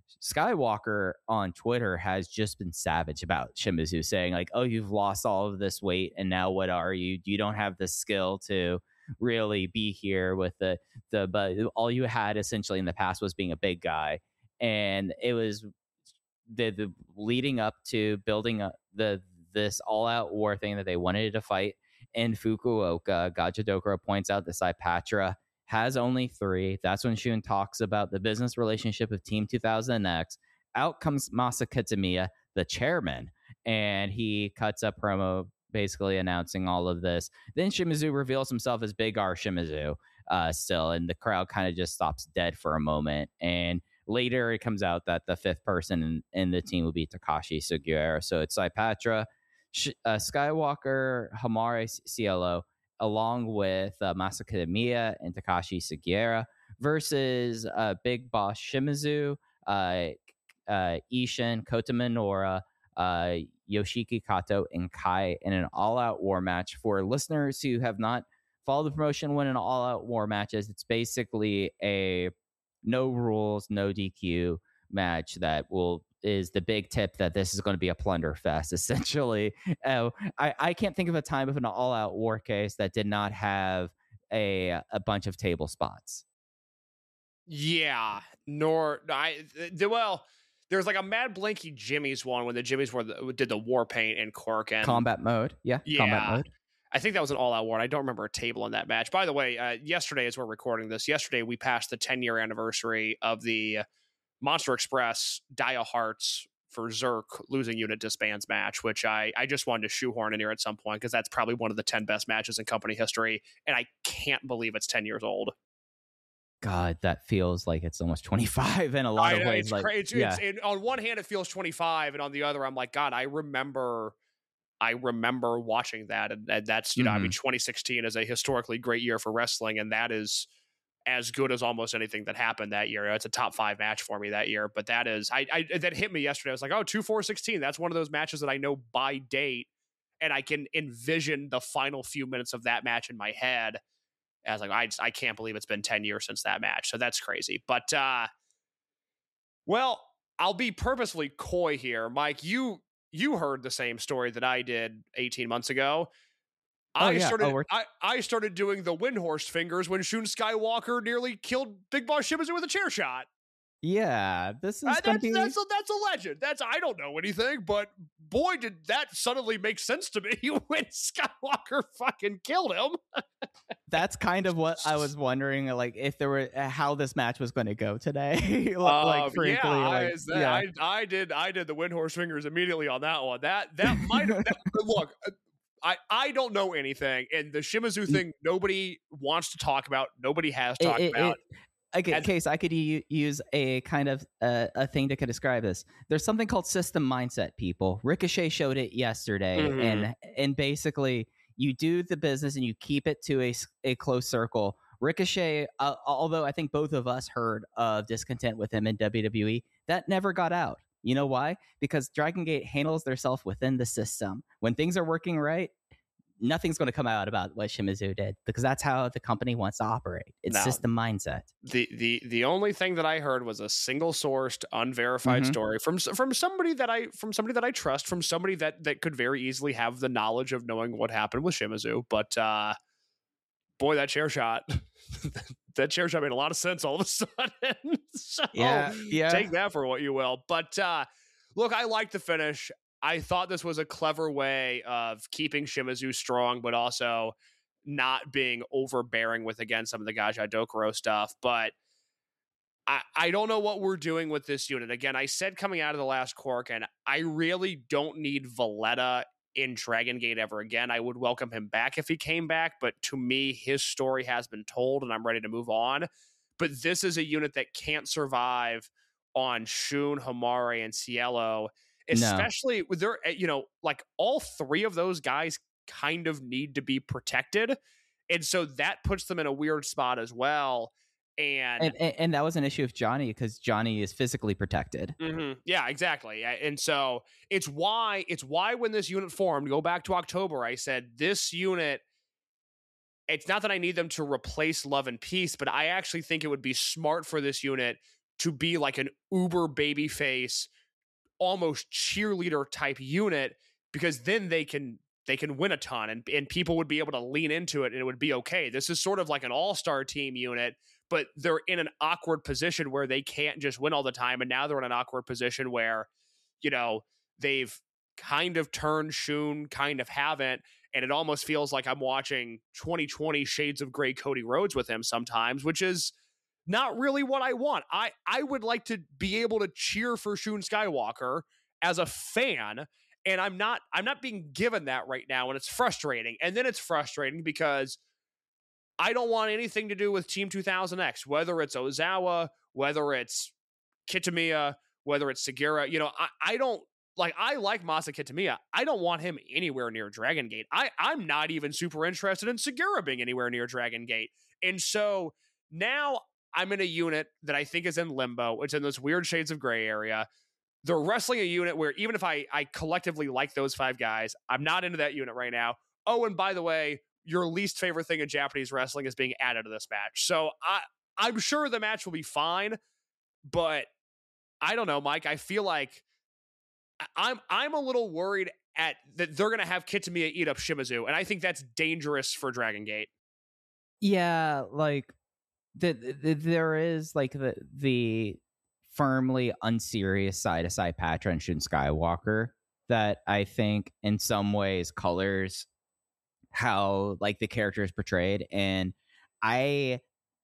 Skywalker on Twitter has just been savage about Shimizu, saying like, oh, you've lost all of this weight and now what are you? You don't have the skill to really be here with the, the but all you had essentially in the past was being a big guy. And it was the, the leading up to building up the this all-out war thing that they wanted to fight in Fukuoka. Gaja Dokuro points out that Sai Patra has only three. That's when Shun talks about the business relationship of Team two thousand X. Out comes Masa Kitamiya, the chairman, and he cuts a promo basically announcing all of this. Then Shimizu reveals himself as Big R Shimizu uh, still, and the crowd kind of just stops dead for a moment. And later it comes out that the fifth person in, in the team will be Takashi Sugiura. So it's Sai Patra, Sh- uh, Skywalker, Hamare Cielo, along with uh, Masa Kitamiya and Takashi Sugiura versus uh, Big Boss Shimizu, uh, uh, Ishin, Kota Minoura, uh, Yoshiki Kato, and Kai in an all-out war match. For listeners who have not followed the promotion when an all-out war match is, it's basically a no rules, no D Q match that will is the big tip that this is going to be a plunder fest, essentially. Uh, I, I can't think of a time of an all-out war case that did not have a a bunch of table spots. Yeah, nor I well, there's like a Mad Blinky Jimmy's one when the Jimmys were the, did the war paint in Cork and combat mode. Yeah, yeah, combat mode. I think that was an all-out war. I don't remember a table in that match. By the way, uh, yesterday, as we're recording this, yesterday we passed the ten-year anniversary of the Monster Express Dia Hearts for Zerk losing unit disbands match, which I, I just wanted to shoehorn in here at some point because that's probably one of the ten best matches in company history, and I can't believe it's ten years old. God, that feels like it's almost twenty-five in a lot I of know, ways. It's like, crazy. It's, yeah. it's, it, on one hand, it feels twenty-five, and on the other, I'm like, God, I remember... I remember watching that, and, and that's, you know, mm-hmm. I mean, twenty sixteen is a historically great year for wrestling, and that is as good as almost anything that happened that year. It's a top five match for me that year, but that is, I, I that hit me yesterday. I was like, oh, two four sixteen. That's one of those matches that I know by date, and I can envision the final few minutes of that match in my head. And I was like, I, just, I can't believe it's been ten years since that match, so that's crazy. But, uh, well, I'll be purposefully coy here. Mike, you... You heard the same story that I did eighteen months ago. Oh, I yeah. started oh, I, I started doing the Windhorse fingers when Shun Skywalker nearly killed Big Boss Shimizu with a chair shot. Yeah, this is uh, gonna that's, be... that's, a, that's a legend. That's I don't know anything, but boy, did that suddenly make sense to me when Skywalker fucking killed him. That's kind of what I was wondering, like if there were uh, how this match was going to go today. like, um, frankly, yeah, like, I, yeah. I, I did. I did the Windhorse fingers immediately on that one. That that might have look. I, I don't know anything, and the Shimizu thing nobody wants to talk about. Nobody has talked it, it, about. It, Okay, As- Case, I could u- use a kind of uh, a thing that could describe this. There's something called system mindset, people. Ricochet showed it yesterday, Mhm. and and basically you do the business and you keep it to a, s- a close circle. Ricochet, uh, although I think both of us heard of discontent with him in W W E, that never got out. You know why? Because Dragon Gate handles themselves within the system. When things are working right, nothing's going to come out about what Shimizu did, because that's how the company wants to operate. It's No. system mindset. the the the only thing that I heard was a single sourced, unverified Mhm. story from s- from somebody that I from somebody that I trust, from somebody that that could very easily have the knowledge of knowing what happened with Shimizu. But uh, boy, that chair shot, that chair shot made a lot of sense all of a sudden. So Yeah, yeah. take that for what you will. But uh, look, I liked the finish. I thought this was a clever way of keeping Shimizu strong, but also not being overbearing with, again, some of the Gaja Dokuro stuff. But I, I don't know what we're doing with this unit. Again, I said coming out of the last Cork, and I really don't need Valletta in Dragon Gate ever again. I would welcome him back if he came back, but to me, his story has been told, and I'm ready to move on. But this is a unit that can't survive on Shun, Hamare, and Cielo, especially with their, you know, like all three of those guys kind of need to be protected. And so that puts them in a weird spot as well. And, And, and, and that was an issue of Johnny, because Johnny is physically protected. Mhm. Yeah, exactly. And so it's why it's why when this unit formed, go back to October, I said this unit, it's not that I need them to replace Love and Peace, but I actually think it would be smart for this unit to be like an uber babyface, almost cheerleader type unit, because then they can they can win a ton, and, and people would be able to lean into it and it would be okay. This is sort of like an all-star team unit, but they're in an awkward position where they can't just win all the time. And now they're in an awkward position where, you know, they've kind of turned Shun, kind of haven't. And it almost feels like I'm watching twenty twenty Shades of Grey Cody Rhodes with him sometimes, which is not really what I want. I, I would like to be able to cheer for Shun Skywalker as a fan, and I'm not I'm not being given that right now, and it's frustrating. And then it's frustrating because I don't want anything to do with Team two thousand X, whether it's Ozawa, whether it's Kitamiya, whether it's Segura. You know, I, I don't like, I like Masa Kitamiya. I don't want him anywhere near Dragon Gate. I, I'm not even super interested in Segura being anywhere near Dragon Gate. And so now I'm in a unit that I think is in limbo. It's in this weird Shades of Gray area. They're wrestling a unit where even if I, I collectively like those five guys, I'm not into that unit right now. Oh, and by the way, your least favorite thing in Japanese wrestling is being added to this match. So I, I'm sure the match will be fine, but I don't know, Mike. I feel like I'm I'm a little worried at that they're going to have Kitamiya eat up Shimizu, and I think that's dangerous for Dragon Gate. Yeah, like the, the, there is like the the firmly unserious side of Saipatra and Shun Skywalker that I think in some ways colors how like the character is portrayed, and I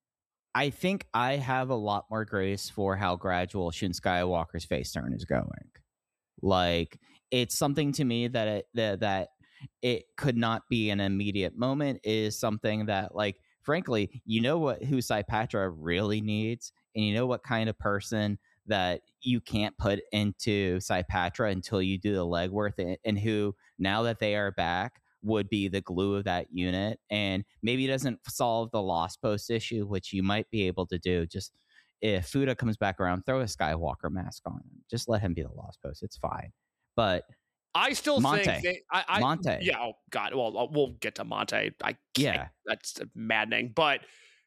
I think I have a lot more grace for how gradual Shun Skywalker's face turn is going. Like, it's something to me that it, that that it could not be an immediate moment is something that, like, frankly, you know what who Saipatra really needs, and you know what kind of person that you can't put into Saipatra until you do the legwork, and, and who, now that they are back, would be the glue of that unit. And maybe it doesn't solve the Lost Post issue, which you might be able to do. Just if Fuda comes back around, throw a Skywalker mask on him. Just let him be the Lost Post. It's fine. But I still Monte. think they, I, I, Monte. Yeah. Oh God. Well, we'll get to Monte. I can't, Yeah. That's maddening. But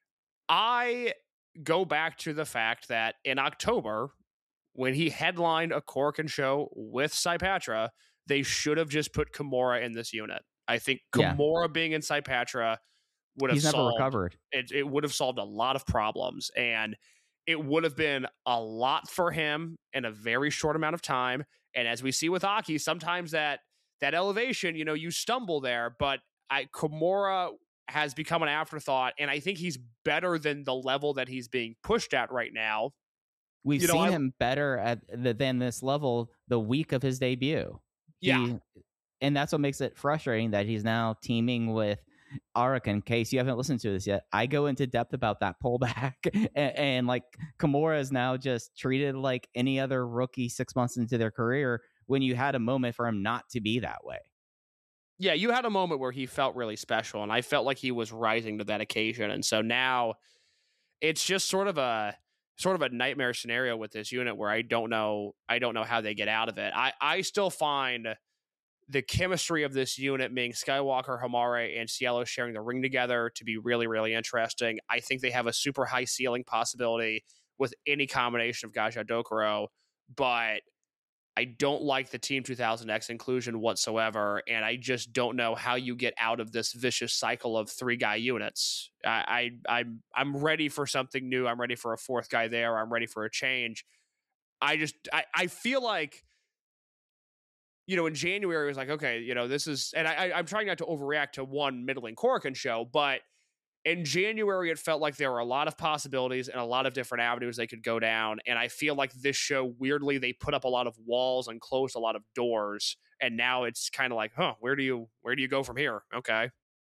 I go back to the fact that in October, when he headlined a Korakuen show with Saipatra, they should have just put Kimura in this unit. I think Kimura yeah. being in Saipatra would have He's never solved, recovered. It, it would have solved a lot of problems, and it would have been a lot for him in a very short amount of time. And as we see with Aki, sometimes that that elevation, you know, you stumble there, but I, Kimura has become an afterthought, and I think he's better than the level that he's being pushed at right now. We've you know, seen I, him better at the, than this level the week of his debut. Yeah. He, and that's what makes it frustrating that he's now teaming with Arik, in case you haven't listened to this yet, I go into depth about that pullback, and, and like Kimura is now just treated like any other rookie six months into their career when you had a moment for him not to be that way. Yeah, you had a moment where he felt really special, and I felt like he was rising to that occasion. And so now it's just sort of a sort of a nightmare scenario with this unit where I don't know I don't know how they get out of it. I, I still find the chemistry of this unit, being Skywalker, Hamare, and Cielo sharing the ring together, to be really, really interesting. I think they have a super high ceiling possibility with any combination of Gaja Dokuro, but I don't like the Team two thousand X inclusion whatsoever, and I just don't know how you get out of this vicious cycle of three guy units. I, I I'm I'm ready for something new. I'm ready for a fourth guy there. I'm ready for a change. I just I, I feel like, you know, in January it was like, okay, you know, this is, and I, I'm trying not to overreact to one middling Korakuen show, but in January, it felt like there were a lot of possibilities and a lot of different avenues they could go down. And I feel like this show, weirdly, they put up a lot of walls and closed a lot of doors. And now it's kind of like, huh, where do you where do you go from here? Okay.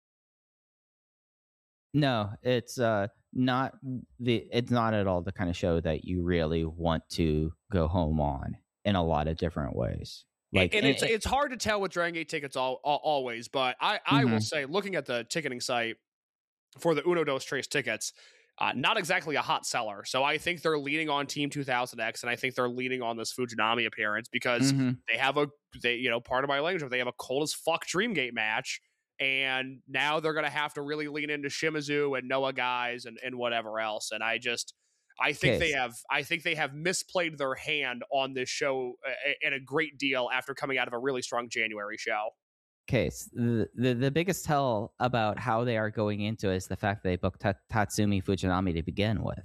No, it's uh, not the. It's not at all the kind of show that you really want to go home on in a lot of different ways. Like, and, and it's it, it's hard to tell with Dragon Gate tickets all, all always, but I I mm-hmm. will say, looking at the ticketing site for the Uno Dos Tres tickets, uh, not exactly a hot seller. So I think they're leaning on Team two thousand X, and I think they're leaning on this Fujinami appearance because mm-hmm. they have a, they you know, part of my language, they have a cold as fuck Dreamgate match, and now they're going to have to really lean into Shimizu and Noah guys and, and whatever else. And I just, I think yes. they have, I think they have misplayed their hand on this show in a great deal after coming out of a really strong January show. Case the, the the biggest tell about how they are going into it is the fact that they booked Ta- Tatsumi Fujinami to begin with.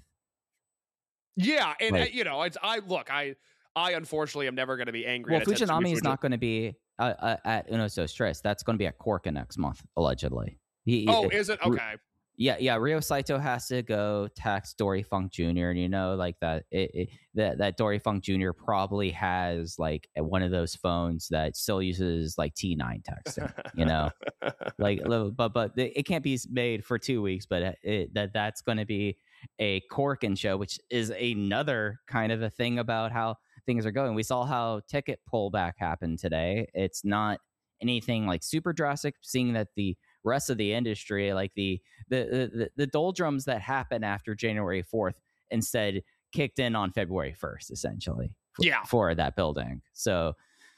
Yeah, and like, uh, you know, it's I look, I I unfortunately am never going to be angry. Well, at Fujinami Tatsumi is Fujin- not going to be uh, uh, at Uno Dos Tres. That's going to be at Korakuen next month, allegedly. He, oh, he, is it okay? Yeah, yeah. Ryo Saito has to go text Dory Funk Junior And you know, like that, it, it, that that Dory Funk Junior probably has like one of those phones that still uses like T nine texting. You know, like, but but it can't be made for two weeks. But it, that that's going to be a Korakuen show, which is another kind of a thing about how things are going. We saw how ticket pullback happened today. It's not anything like super drastic, seeing that the rest of the industry, like the the the, the doldrums that happen after January fourth, instead kicked in on February first, essentially. For, yeah. for that building. So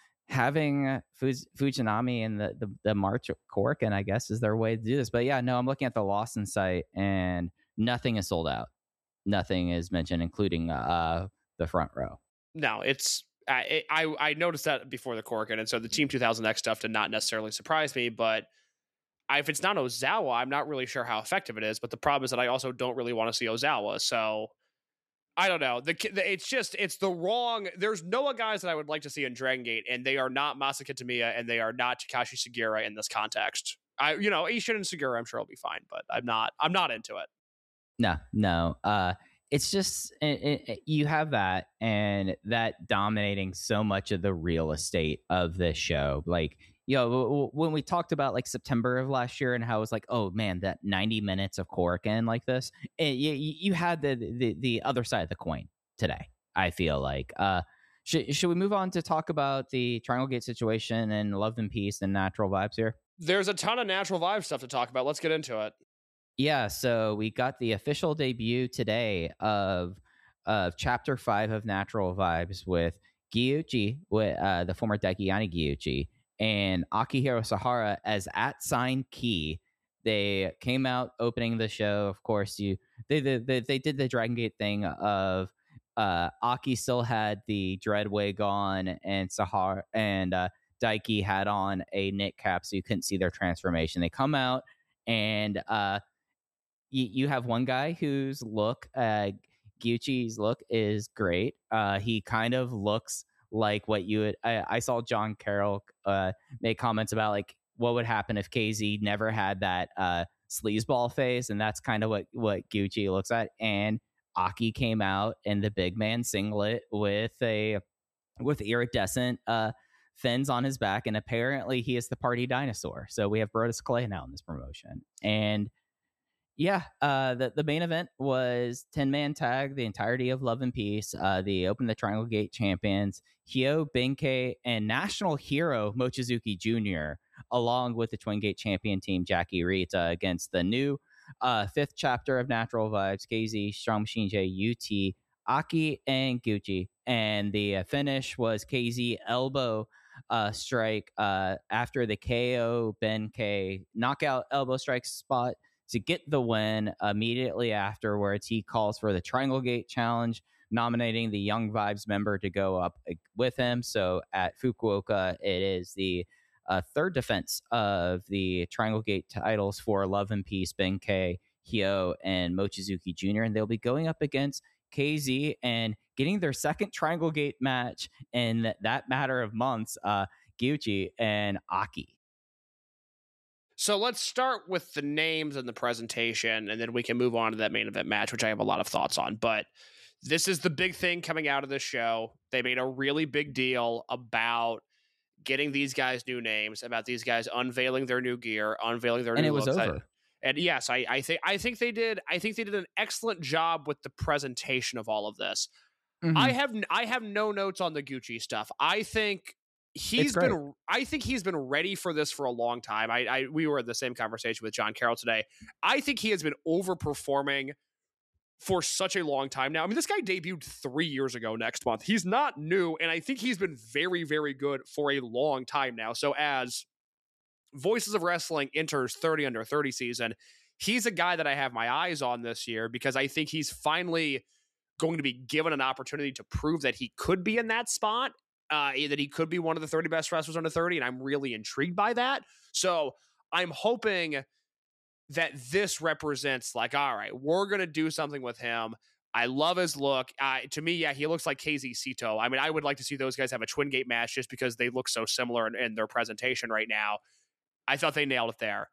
having Fuj- Fujinami in the, the the March Korakuen, I guess, is their way to do this. But yeah, no, I'm looking at the Lawson site and nothing is sold out. Nothing is mentioned, including uh the front row. No, it's I I, I noticed that before the Korakuen, and so the Team two thousand X stuff did not necessarily surprise me, but I, if it's not Ozawa, I'm not really sure how effective it is. But the problem is that I also don't really want to see Ozawa, so I don't know. The, the it's just it's the wrong. There's Noah guys that I would like to see in Dragon Gate, and they are not Masaki Tamiya, and they are not Takashi Sugiura in this context. I you know Ishin and Sugiura, I'm sure will be fine, but I'm not. I'm not into it. No, no. Uh, it's just it, it, you have that, and that dominating so much of the real estate of this show, like. You know, when we talked about like September of last year and how it was like, oh man, that ninety minutes of Korakuen like this, it, you, you had the, the the other side of the coin today. I feel like, uh, should should we move on to talk about the Triangle Gate situation and Love and Peace and Natural Vibes here? There's a ton of Natural Vibes stuff to talk about. Let's get into it. Yeah, so we got the official debut today of of Chapter Five of Natural Vibes with Gyuchi, with uh, the former Daikiyani Gyuchi, and Akihiro Sahara as at sign Key. They came out opening the show. Of course, you they they they, they did the Dragon Gate thing of uh, Aki still had the dread wig on, and Sahara and uh, Daiki had on a knit cap, so you couldn't see their transformation. They come out, and uh, you you have one guy whose look, uh, Gyuchi's look, is great. Uh, he kind of looks like what you would, I, I saw John Carroll uh, make comments about like what would happen if K Z never had that uh, sleazeball face, and that's kind of what what Gyuchi looks at. And Aki came out in the big man singlet with a with iridescent uh, fins on his back, and apparently he is the party dinosaur. So we have Brodus Clay now in this promotion. And yeah, uh, the, the main event was ten-man tag, the entirety of Love and Peace. Uh, they opened the Triangle Gate champions, Hyo, Benkei, and national hero Mochizuki Junior, along with the Twin Gate champion team Jackie Rita, against the new uh, fifth chapter of Natural Vibes, K Z, Strong Machine J, U T, Aki, and Gucci. And the uh, finish was K Z elbow uh, strike uh, after the K O Benkei knockout elbow strike spot to get the win. Immediately afterwards, he calls for the Triangle Gate Challenge, nominating the Young Vibes member to go up with him. So at Fukuoka, it is the uh, third defense of the Triangle Gate titles for Love and Peace, Benkei, Hyo, and Mochizuki Junior And they'll be going up against K Z and getting their second Triangle Gate match in that matter of months, uh, Gucci and Aki. So let's start with the names and the presentation, and then we can move on to that main event match, which I have a lot of thoughts on. But this is the big thing coming out of this show. They made a really big deal about getting these guys new names, about these guys unveiling their new gear, unveiling their and new it was looks. over. I, and yes, I, I think I think they did. I think they did an excellent job with the presentation of all of this. Mm-hmm. I have I have no notes on the Gucci stuff. I think. He's been. I think he's been ready for this for a long time. I, I we were in the same conversation with John Carroll today. I think he has been overperforming for such a long time now. I mean, this guy debuted three years ago next month. He's not new, and I think he's been very, very good for a long time now. So as Voices of Wrestling enters thirty under thirty season, he's a guy that I have my eyes on this year because I think he's finally going to be given an opportunity to prove that he could be in that spot. Uh, that he could be one of the thirty best wrestlers under thirty, and I'm really intrigued by that. So I'm hoping that this represents like, all right, we're going to do something with him. I love his look. Uh, to me, yeah, he looks like K Z Sito. I mean, I would like to see those guys have a Twin Gate match just because they look so similar in, in their presentation right now. I thought they nailed it there.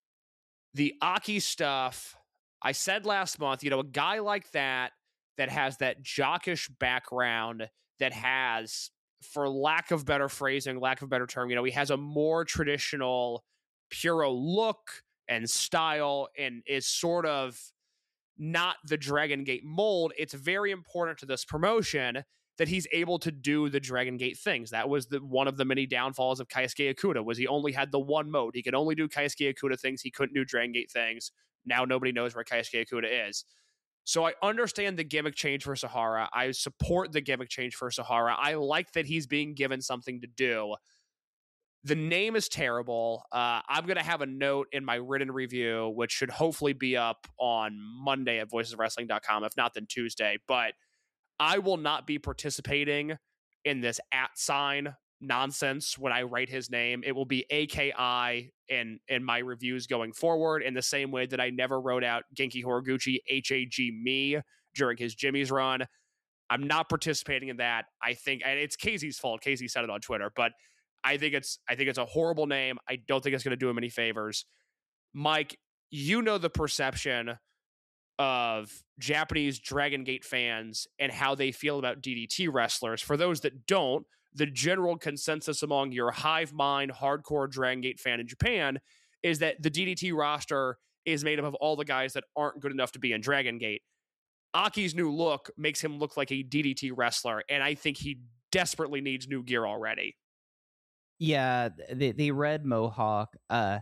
The Aki stuff, I said last month, you know, a guy like that, that has that jockish background, that has, for lack of better phrasing, lack of better term, you know, he has a more traditional Puro look and style and is sort of not the Dragon Gate mold. It's very important to this promotion that he's able to do the Dragon Gate things. That was the one of the many downfalls of Keisuke Okuda, was he only had the one mode. He could only do Keisuke Okuda things. He couldn't do Dragon Gate things. Now nobody knows where Keisuke Okuda is. So I understand the gimmick change for Sahara. I support the gimmick change for Sahara. I like that he's being given something to do. The name is terrible. Uh, I'm going to have a note in my written review, which should hopefully be up on Monday at voices of wrestling dot com, if not then Tuesday. But I will not be participating in this at sign nonsense when I write his name. It will be A K I in in my reviews going forward, in the same way that I never wrote out Genki Horiguchi H A G me during his Jimmy's run. I'm not participating in that. I think, and it's K Z's fault. K Z said it on Twitter, but I think it's I think it's a horrible name. I don't think it's going to do him any favors. Mike, you know the perception of Japanese Dragon Gate fans and how they feel about D D T wrestlers. For those that don't, the general consensus among your hive mind hardcore Dragon Gate fan in Japan is that the D D T roster is made up of all the guys that aren't good enough to be in Dragon Gate. Aki's new look makes him look like a D D T wrestler, and I think he desperately needs new gear already. Yeah, the the red mohawk. Uh,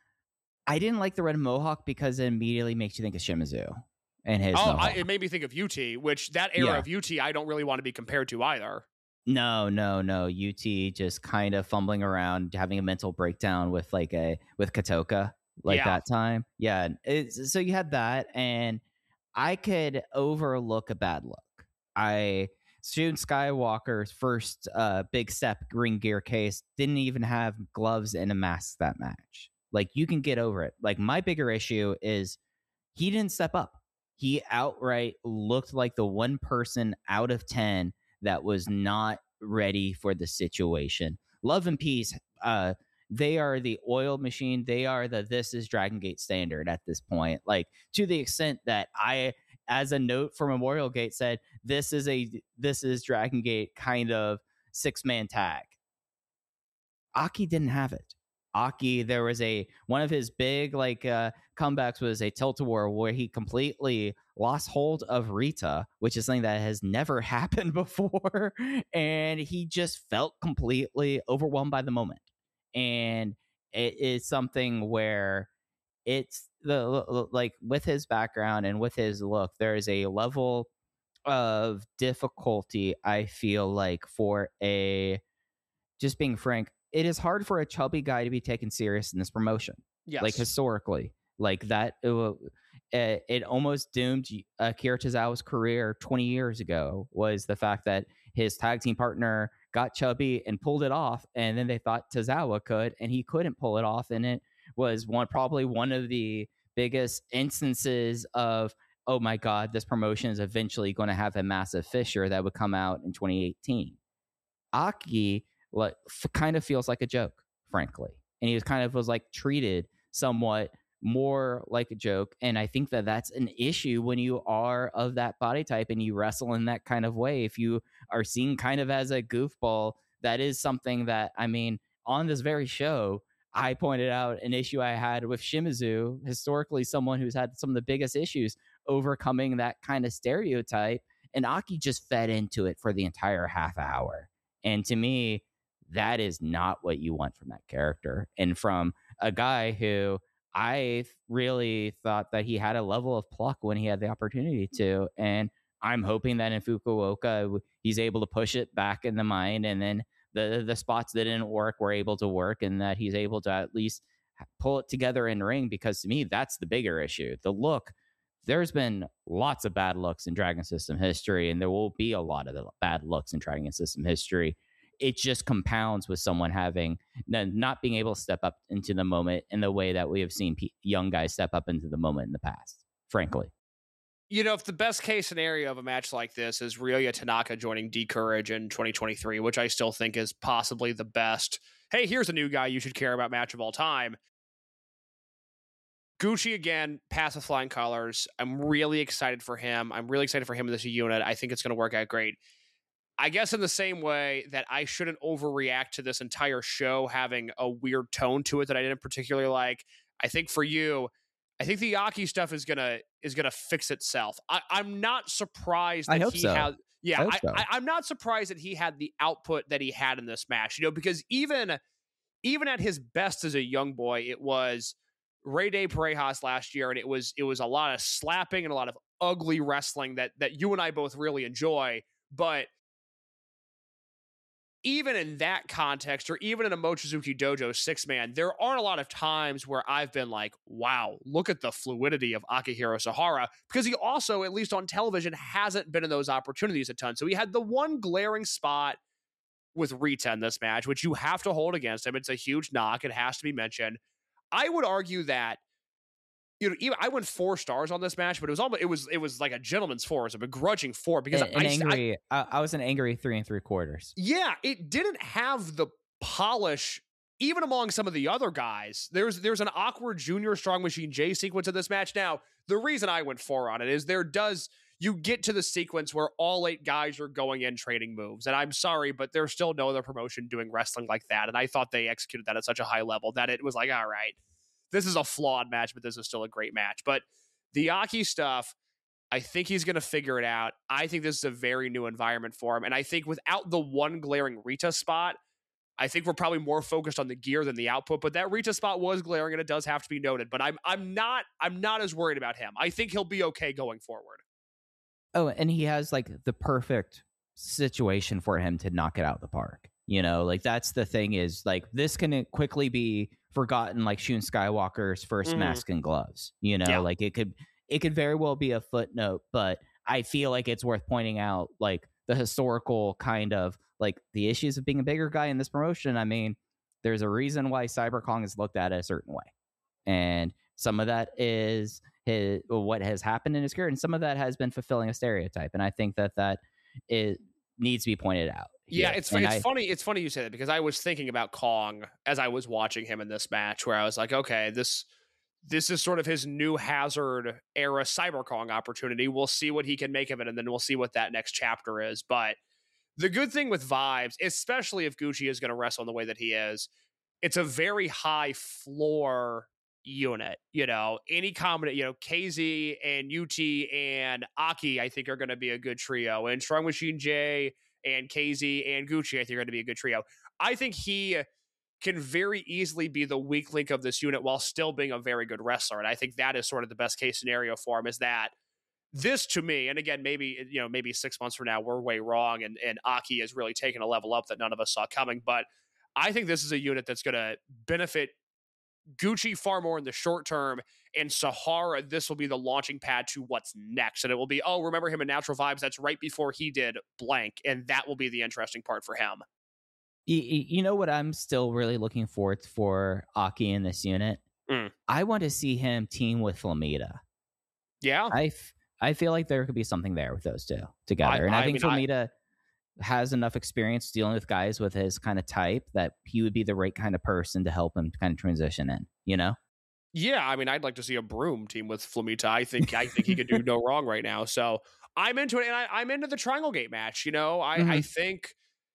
I didn't like the red mohawk because it immediately makes you think of Shimizu and his. Oh, I, it made me think of U T, which that era yeah. of U T I don't really want to be compared to either. No, no, no. U T just kind of fumbling around, having a mental breakdown with like a with Katoka like yeah. that time. Yeah, it's, so you had that, and I could overlook a bad look. I. Shun Skywalker's first uh, big step ring gear case didn't even have gloves and a mask that match. Like, you can get over it. Like, my bigger issue is he didn't step up. He outright looked like the one person out of ten that was not ready for the situation. Love and Peace, uh, they are the oil machine. They are the this is Dragon Gate standard at this point. Like, to the extent that I, as a note for Memorial Gate, said this is a this is Dragon Gate kind of six man tag. Aki didn't have it. Aki, there was a one of his big like uh, comebacks was a tilt-a-war where he completely lost hold of Rita, which is something that has never happened before, and he just felt completely overwhelmed by the moment. And it is something where it's the like with his background and with his look, there is a level of difficulty, I feel like, for a just being frank, it is hard for a chubby guy to be taken serious in this promotion. Yes. Like historically, like that, it, it, it almost doomed Akira Tozawa's career twenty years ago was the fact that his tag team partner got chubby and pulled it off. And then they thought Tozawa could, and he couldn't pull it off. And it was one, probably one of the biggest instances of, oh my God, this promotion is eventually going to have a massive fissure that would come out in twenty eighteen. Aki like f- kind of feels like a joke, frankly, and he was kind of was like treated somewhat more like a joke. And I think that that's an issue when you are of that body type and you wrestle in that kind of way. If you are seen kind of as a goofball, that is something that, I mean, on this very show, I pointed out an issue I had with Shimizu, historically someone who's had some of the biggest issues overcoming that kind of stereotype, and Aki just fed into it for the entire half hour. And to me, that is not what you want from that character. And from a guy who I really thought that he had a level of pluck when he had the opportunity to. And I'm hoping that in Fukuoka, he's able to push it back in the mind. And then the, the spots that didn't work were able to work, and that he's able to at least pull it together in ring. Because to me, that's the bigger issue. The look, there's been lots of bad looks in Dragon System history, and there will be a lot of the bad looks in Dragon System history. It just compounds with someone having not being able to step up into the moment in the way that we have seen p- young guys step up into the moment in the past, frankly. You know, if the best case scenario of a match like this is Ryoya Tanaka joining D-Courage in twenty twenty-three, which I still think is possibly the best, hey, here's a new guy you should care about match of all time. Gucci, again, pass with flying colors. I'm really excited for him. I'm really excited for him in this unit. I think it's going to work out great. I guess in the same way that I shouldn't overreact to this entire show having a weird tone to it that I didn't particularly like, I think for you, I think the Aki stuff is gonna is gonna fix itself. I, I'm not surprised that I hope he so. had. Yeah, I hope I, so. I, I'm not surprised that he had the output that he had in this match. You know, because even even at his best as a young boy, it was Rey de Parejas last year, and it was it was a lot of slapping and a lot of ugly wrestling that that you and I both really enjoy, but even in that context, or even in a Mochizuki Dojo six-man, there aren't a lot of times where I've been like, wow, look at the fluidity of Akihiro Sahara, because he also, at least on television, hasn't been in those opportunities a ton. So he had the one glaring spot with Rita in this match, which you have to hold against him. It's a huge knock. It has to be mentioned. I would argue that, you know, even I went four stars on this match, but it was almost it was it was like a gentleman's four, it's a begrudging four, because an, I, an angry. I, I, I was an angry three and three quarters. Yeah, it didn't have the polish even among some of the other guys. There's there's an awkward Junior Strong Machine J sequence of this match. Now, the reason I went four on it is there does you get to the sequence where all eight guys are going in trading moves, and I'm sorry, but there's still no other promotion doing wrestling like that, and I thought they executed that at such a high level that it was like, all right, this is a flawed match, but this is still a great match. But the Aki stuff, I think he's going to figure it out. I think this is a very new environment for him. And I think without the one glaring Rita spot, I think we're probably more focused on the gear than the output. But that Rita spot was glaring, and it does have to be noted. But I'm I'm not I'm not as worried about him. I think he'll be okay going forward. Oh, and he has like the perfect situation for him to knock it out of the park. You know, like that's the thing is like this can quickly be forgotten, like Shun Skywalker's first mm-hmm. Mask and Gloves. You know, yeah. like it could it could very well be a footnote, but I feel like it's worth pointing out like the historical kind of like the issues of being a bigger guy in this promotion. I mean, there's a reason why Cyber Kong is looked at a certain way, and some of that is his what has happened in his career, and some of that has been fulfilling a stereotype. And I think that that is needs to be pointed out. Yeah, here. it's and it's I, funny. It's funny you say that, because I was thinking about Kong as I was watching him in this match, where I was like, okay, this this is sort of his new Hazard era Cyber Kong opportunity. We'll see what he can make of it, and then we'll see what that next chapter is. But the good thing with Vibes, especially if Gucci is going to wrestle in the way that he is, it's a very high floor unit. You know, any combination, you know, K Z and U T and Aki, I think are going to be a good trio, and Strong Machine J and K Z and Gucci, I think are going to be a good trio. I think he can very easily be the weak link of this unit while still being a very good wrestler. And I think that is sort of the best case scenario for him, is that this to me, and again, maybe, you know, maybe six months from now, we're way wrong. And, and Aki is really taking a level up that none of us saw coming. But I think this is a unit that's going to benefit Gucci far more in the short term. And Sahara, this will be the launching pad to what's next. And it will be, oh, remember him in Natural Vibes? That's right before he did blank. And that will be the interesting part for him. You know what I'm still really looking forward for Aki in this unit? Mm. I want to see him team with Flamita. Yeah. I, f- I feel like there could be something there with those two together. I, and I, I think mean, Flamita I... has enough experience dealing with guys with his kind of type that he would be the right kind of person to help him kind of transition in, you know? Yeah, I mean, I'd like to see a Broom team with Flamita. I think I think he could do no wrong right now. So I'm into it, and I, I'm into the Triangle Gate match. You know, I, mm-hmm. I think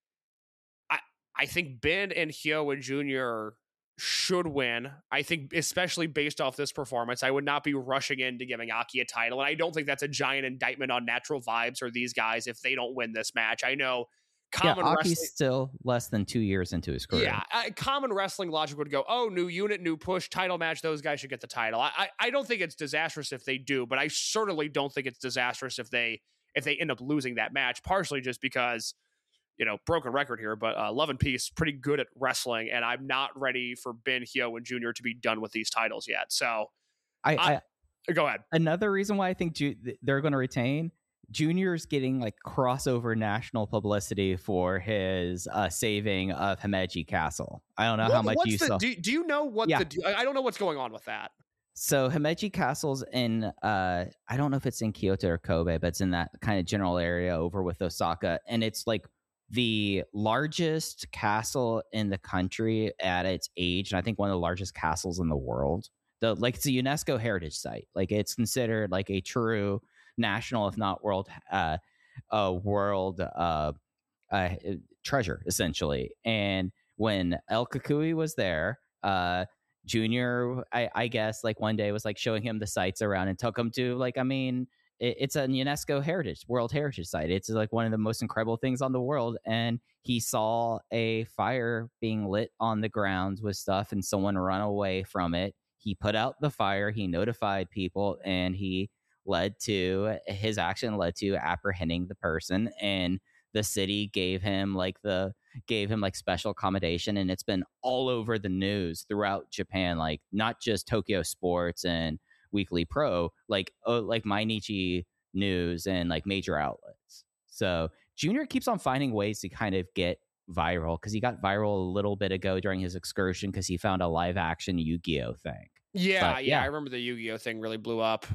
I think Ben and Hyo and Junior should win. I think, especially based off this performance, I would not be rushing into giving Aki a title. And I don't think that's a giant indictment on Natural Vibes or these guys if they don't win this match. I know common yeah, wrestling. Aki's still less than two years into his career. Yeah, uh, common wrestling logic would go, oh, new unit, new push, title match. Those guys should get the title. I, I, I don't think it's disastrous if they do, but I certainly don't think it's disastrous if they if they end up losing that match. Partially just because, you know, broken record here, but uh, Love and Peace, pretty good at wrestling, and I'm not ready for Ben, Hyo, and Junior to be done with these titles yet. So, I, I, I go ahead. Another reason why I think Ju- they're going to retain, Junior's getting like crossover national publicity for his uh, saving of Himeji Castle. I don't know what, how much you the, saw. Do, do you know what yeah. the? I don't know what's going on with that. So Himeji Castle's in, uh, I don't know if it's in Kyoto or Kobe, but it's in that kind of general area over with Osaka, and it's like the largest castle in the country at its age, and I think one of the largest castles in the world. The like it's a UNESCO heritage site. Like it's considered like a true national, if not world, uh, uh world uh, uh treasure essentially. And when El Kukui was there, uh, Junior, I, I guess, like one day was like showing him the sites around and took him to like, I mean. It's a UNESCO heritage, World Heritage Site. It's like one of the most incredible things on the world. And he saw a fire being lit on the grounds with stuff and someone run away from it. He put out the fire, he notified people, and he led to his action led to apprehending the person. And the city gave him like the gave him like special accommodation. And it's been all over the news throughout Japan, like not just Tokyo Sports and Weekly Pro, like oh, like Mainichi News and like major outlets. So Junior keeps on finding ways to kind of get viral, because he got viral a little bit ago during his excursion because he found a live action Yu-Gi-Oh thing. Yeah, but, yeah, yeah, I remember the Yu-Gi-Oh thing really blew up.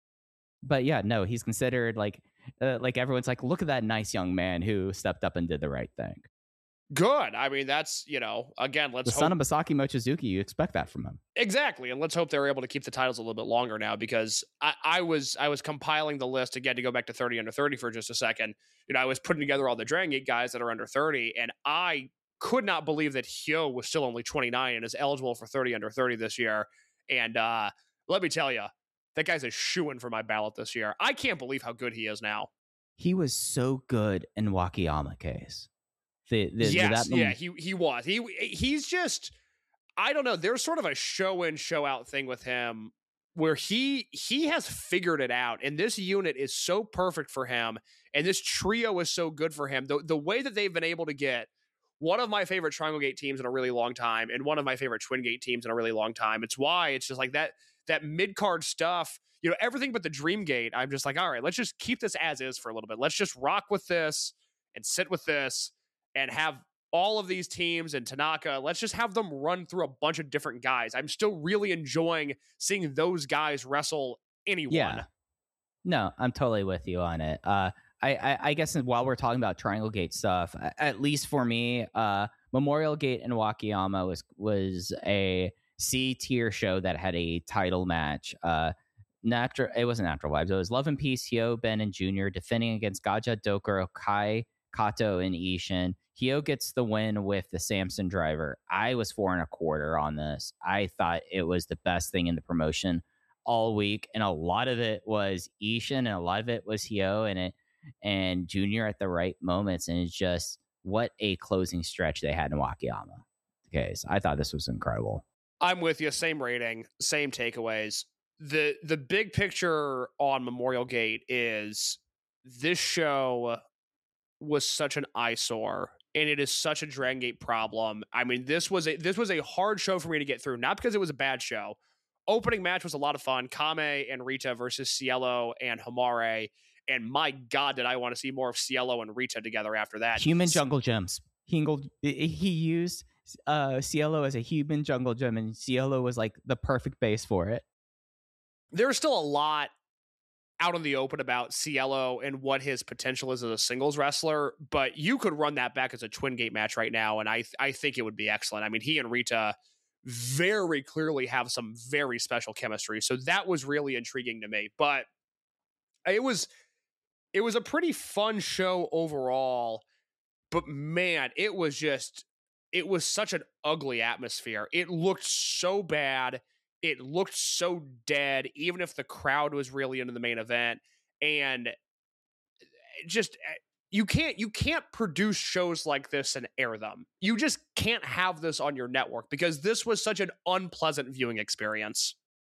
But yeah, no, he's considered like uh, like everyone's like, look at that nice young man who stepped up and did the right thing. Good. I mean, that's, you know, again, let's the hope... son of Masaki Mochizuki, you expect that from him. Exactly. And let's hope they're able to keep the titles a little bit longer now, because I, I was I was compiling the list again to go back to thirty under thirty for just a second. You know, I was putting together all the Dragon Gate guys that are under thirty, and I could not believe that Hyo was still only twenty-nine and is eligible for thirty under thirty this year. And uh, let me tell you, that guy's a shoo-in for my ballot this year. I can't believe how good he is now. He was so good in Wakayama case. The, the, yes, that yeah, he he was. He he's just, I don't know. There's sort of a show in, show out thing with him where he he has figured it out, and this unit is so perfect for him, and this trio is so good for him. The the way that they've been able to get one of my favorite Triangle Gate teams in a really long time, and one of my favorite Twin Gate teams in a really long time. It's why it's just like that that mid card stuff. You know, everything but the Dream Gate. I'm just like, all right, let's just keep this as is for a little bit. Let's just rock with this and sit with this. And have all of these teams and Tanaka, let's just have them run through a bunch of different guys. I'm still really enjoying seeing those guys wrestle anyone. Yeah. No, I'm totally with you on it. Uh, I, I, I guess while we're talking about Triangle Gate stuff, at least for me, uh, Memorial Gate and Wakayama was was a C tier show that had a title match. Uh, natural, it wasn't Natural Vibes. It was Love and Peace, Hyo, Ben, and Junior defending against Gaja, Dokuro, Kai, Kato and Ishin. Hyo gets the win with the Samson driver. I was four and a quarter on this. I thought it was the best thing in the promotion all week, and a lot of it was Ishin, and a lot of it was Hyo, and it and Junior at the right moments, and it's just what a closing stretch they had in Wakayama. Okay, so I thought this was incredible. I'm with you. Same rating, same takeaways. The the big picture on Memorial Gate is this show was such an eyesore, and it is such a Dragon Gate problem. I mean, this was a this was a hard show for me to get through, not because it was a bad show. Opening match was a lot of fun. Kame and Rita versus Cielo and Hamare. And my God, did I want to see more of Cielo and Rita together after that. Human jungle gems. He, he used uh, Cielo as a human jungle gem, and Cielo was like the perfect base for it. There's still a lot out in the open about Cielo and what his potential is as a singles wrestler, but you could run that back as a twin gate match right now, and I th- I think it would be excellent. I mean, he and Rita very clearly have some very special chemistry, so that was really intriguing to me. But it was it was a pretty fun show overall, but man, it was just it was such an ugly atmosphere. It looked so bad. It looked so dead, even if the crowd was really into the main event. And just you can't you can't produce shows like this and air them. You just can't have this on your network because this was such an unpleasant viewing experience.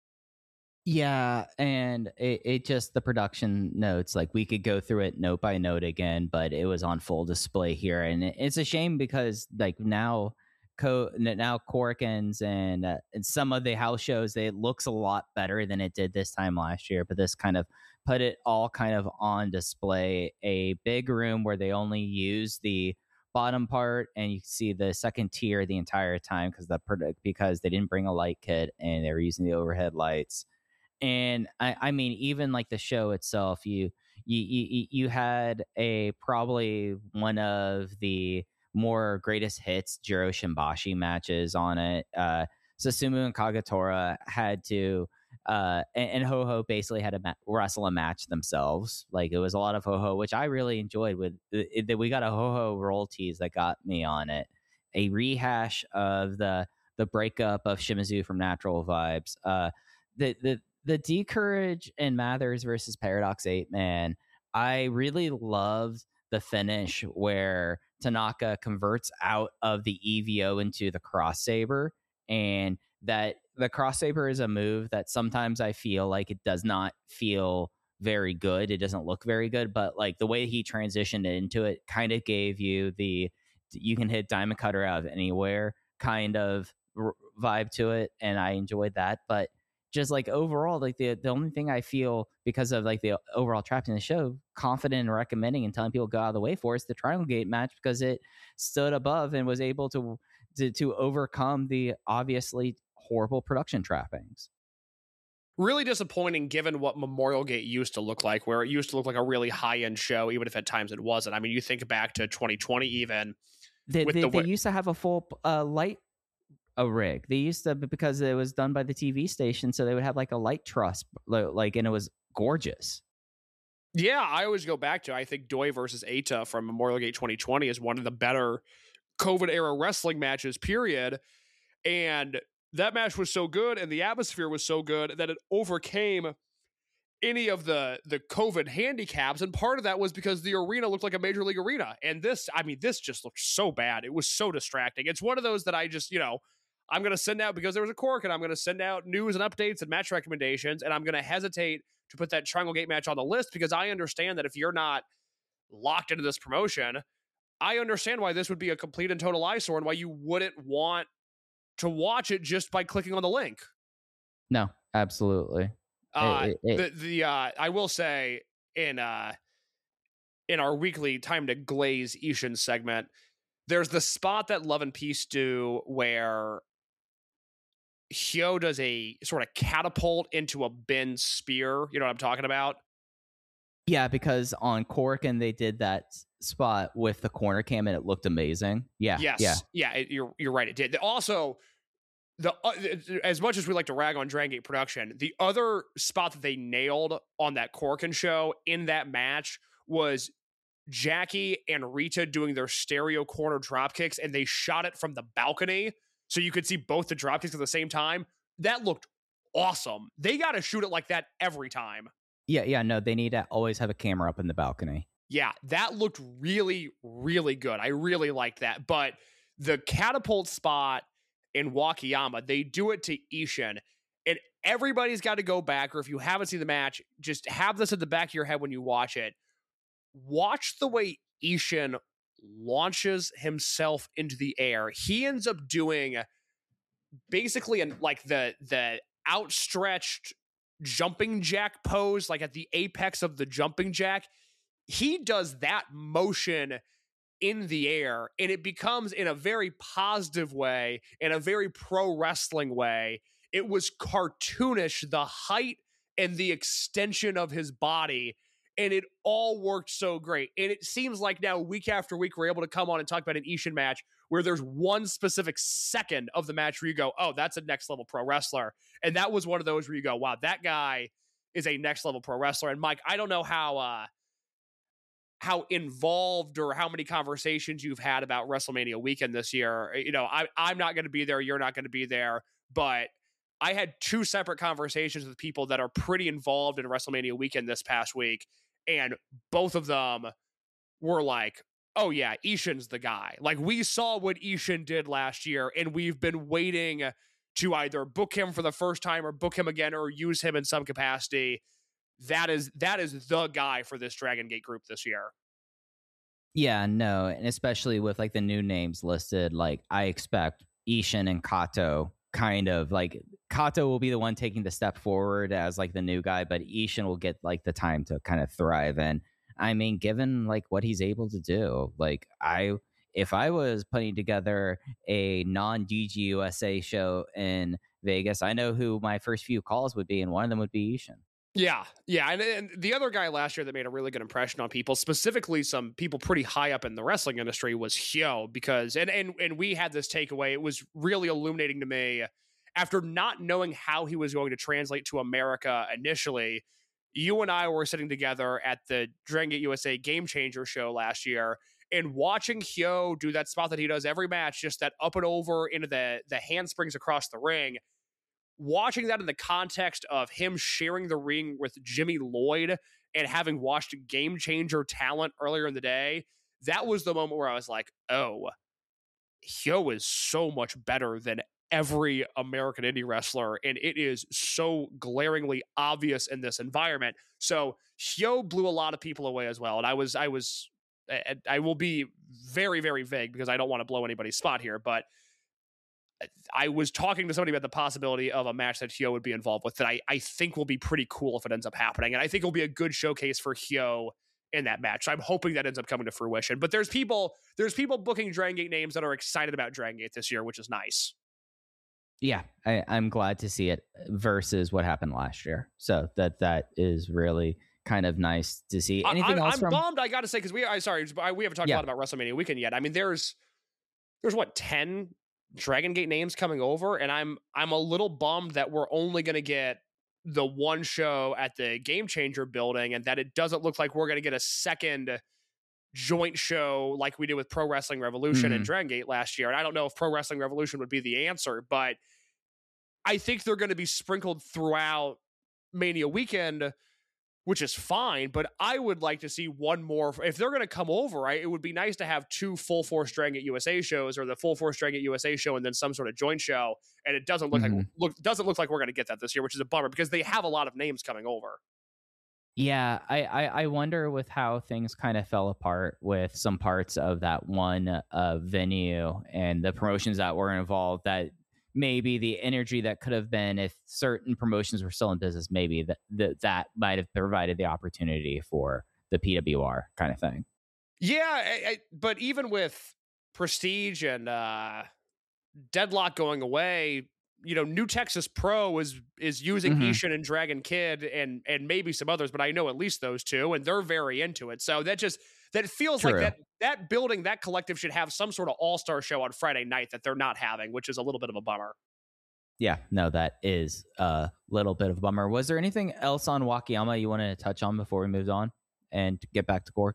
Yeah, and it, it just the production notes, like we could go through it note by note again, but it was on full display here, and it, it's a shame because like now. Co- now Korakuens and, uh, and some of the house shows, it looks a lot better than it did this time last year, but this kind of put it all kind of on display. A big room where they only use the bottom part, and you can see the second tier the entire time because the product because they didn't bring a light kit and they were using the overhead lights. And I, I mean, even like the show itself, you you you, you had a probably one of the more greatest hits Jiro Shimbashi matches on it. Uh, Susumu and Kagatora had to, uh, and, and Ho-Ho basically had to ma- wrestle a match themselves. Like it was a lot of Ho-Ho, which I really enjoyed. With that, we got a Ho-Ho royalties that got me on it. A rehash of the the breakup of Shimizu from Natural Vibes. Uh, the the the D-Courage and Mathers versus Paradox Eight Man. I really loved the finish where Tanaka converts out of the E V O into the cross saber, and that the cross saber is a move that sometimes I feel like it does not feel very good. It doesn't look very good, but like the way he transitioned into it kind of gave you the you can hit Diamond Cutter out of anywhere kind of r- vibe to it, and I enjoyed that. But just like overall, like the the only thing I feel because of like the overall trapped in the show, confident in recommending and telling people go out of the way for is the Triangle Gate match because it stood above and was able to to, to overcome the obviously horrible production trappings. Really disappointing given what Memorial Gate used to look like, where it used to look like a really high-end show, even if at times it wasn't. I mean, you think back to twenty twenty even. They, with they, the they used to have a full uh, light a rig. They used to, because it was done by the T V station, so they would have like a light truss, like, and it was gorgeous. Yeah, I always go back to, I think Doi versus Eita from Memorial Gate twenty twenty is one of the better COVID-era wrestling matches, period. And that match was so good, and the atmosphere was so good that it overcame any of the the COVID handicaps, and part of that was because the arena looked like a major league arena. And this, I mean, this just looked so bad. It was so distracting. It's one of those that I just, you know, I'm going to send out because there was a cork, and I'm going to send out news and updates and match recommendations, and I'm going to hesitate to put that Triangle Gate match on the list because I understand that if you're not locked into this promotion, I understand why this would be a complete and total eyesore and why you wouldn't want to watch it just by clicking on the link. No, absolutely. Uh, it, it, the the uh, I will say in uh in our weekly Time to Glaze Ishin segment, there's the spot that Love and Peace do where Hyo does a sort of catapult into a bin spear. You know what I'm talking about? Yeah, because on Korakuen they did that spot with the corner cam and it looked amazing. Yeah, yes, yeah, yeah. It, you're you're right. It did. Also, the uh, as much as we like to rag on Dragon Gate production, the other spot that they nailed on that Korakuen show in that match was Jackie and Rita doing their stereo corner drop kicks, and they shot it from the balcony so you could see both the drop kicks at the same time. That looked awesome. They got to shoot it like that every time. Yeah, yeah, no, they need to always have a camera up in the balcony. Yeah, that looked really, really good. I really liked that. But the catapult spot in Wakayama, they do it to Ishin, and everybody's got to go back, or if you haven't seen the match, just have this at the back of your head when you watch it. Watch the way Ishin launches himself into the air. He ends up doing basically an, like the the outstretched jumping jack pose, like at the apex of the jumping jack. He does that motion in the air, and it becomes, in a very positive way, in a very pro wrestling way, it was cartoonish, the height and the extension of his body, and it all worked so great. And it seems like now, week after week, we're able to come on and talk about an Ishin match where there's one specific second of the match where you go, oh, that's a next level pro wrestler. And that was one of those where you go, wow, that guy is a next level pro wrestler. And Mike, I don't know how uh, how involved or how many conversations you've had about WrestleMania weekend this year. You know, I, I'm not going to be there. You're not going to be there. But I had two separate conversations with people that are pretty involved in WrestleMania weekend this past week. And both of them were like, oh yeah, Ishin's the guy. Like, we saw what Ishin did last year, and we've been waiting to either book him for the first time or book him again or use him in some capacity. That is that is the guy for this Dragon Gate group this year. Yeah, no, and especially with like the new names listed, like I expect Ishin and Kato kind of like Kato will be the one taking the step forward as like the new guy, but Ishin will get like the time to kind of thrive. And I mean, given like what he's able to do, like I, if I was putting together a non-D G U S A show in Vegas, I know who my first few calls would be, and one of them would be Ishin. Yeah, yeah, and, and the other guy last year that made a really good impression on people, specifically some people pretty high up in the wrestling industry, was Hyo, because, and and and we had this takeaway. It was really illuminating to me after not knowing how he was going to translate to America initially. You and I were sitting together at the Dragon Gate U S A Game Changer show last year, and watching Hyo do that spot that he does every match, just that up and over into the the handsprings across the ring. Watching that in the context of him sharing the ring with Jimmy Lloyd and having watched Game Changer talent earlier in the day, that was the moment where I was like, oh, Hyo is so much better than every American indie wrestler, and it is so glaringly obvious in this environment. So Hyo blew a lot of people away as well, and I was, I was, I will be very, very vague because I don't want to blow anybody's spot here, but I was talking to somebody about the possibility of a match that Hyo would be involved with that I, I think will be pretty cool if it ends up happening. And I think it'll be a good showcase for Hyo in that match. So I'm hoping that ends up coming to fruition. But there's people, there's people booking Dragon Gate names that are excited about Dragon Gate this year, which is nice. Yeah, I, I'm glad to see it versus what happened last year. So that that is really kind of nice to see. Anything I, else? I'm from... bummed. I got to say, because we, I sorry, we haven't talked yeah. a lot about WrestleMania weekend yet. I mean, there's, there's what, ten Dragon Gate names coming over, and I'm I'm a little bummed that we're only going to get the one show at the Game Changer building, and that it doesn't look like we're going to get a second joint show like we did with Pro Wrestling Revolution mm-hmm. and Dragon Gate last year. And I don't know if Pro Wrestling Revolution would be the answer, but I think they're going to be sprinkled throughout Mania weekend, which is fine, but I would like to see one more. If they're going to come over, right, it would be nice to have two Full Force Dragon Gate U S A shows, or the Full Force Dragon Gate U S A show and then some sort of joint show. And it doesn't look mm-hmm. like look doesn't look like we're going to get that this year, which is a bummer because they have a lot of names coming over. Yeah, I, I, I wonder with how things kind of fell apart with some parts of that one uh, venue and the promotions that were involved, that maybe the energy that could have been if certain promotions were still in business, maybe that that, that might have provided the opportunity for the P W R kind of thing. Yeah, I, I, but even with Prestige and uh, Deadlock going away, you know, New Texas Pro is is using mm-hmm. Ishin and Dragon Kid and and maybe some others, but I know at least those two, and they're very into it. So that just that feels True. like that that building, that collective should have some sort of all-star show on Friday night that they're not having, which is a little bit of a bummer. Yeah, no, that is a little bit of a bummer. Was there anything else on Wakayama you wanted to touch on before we moved on and get back to Gorkin?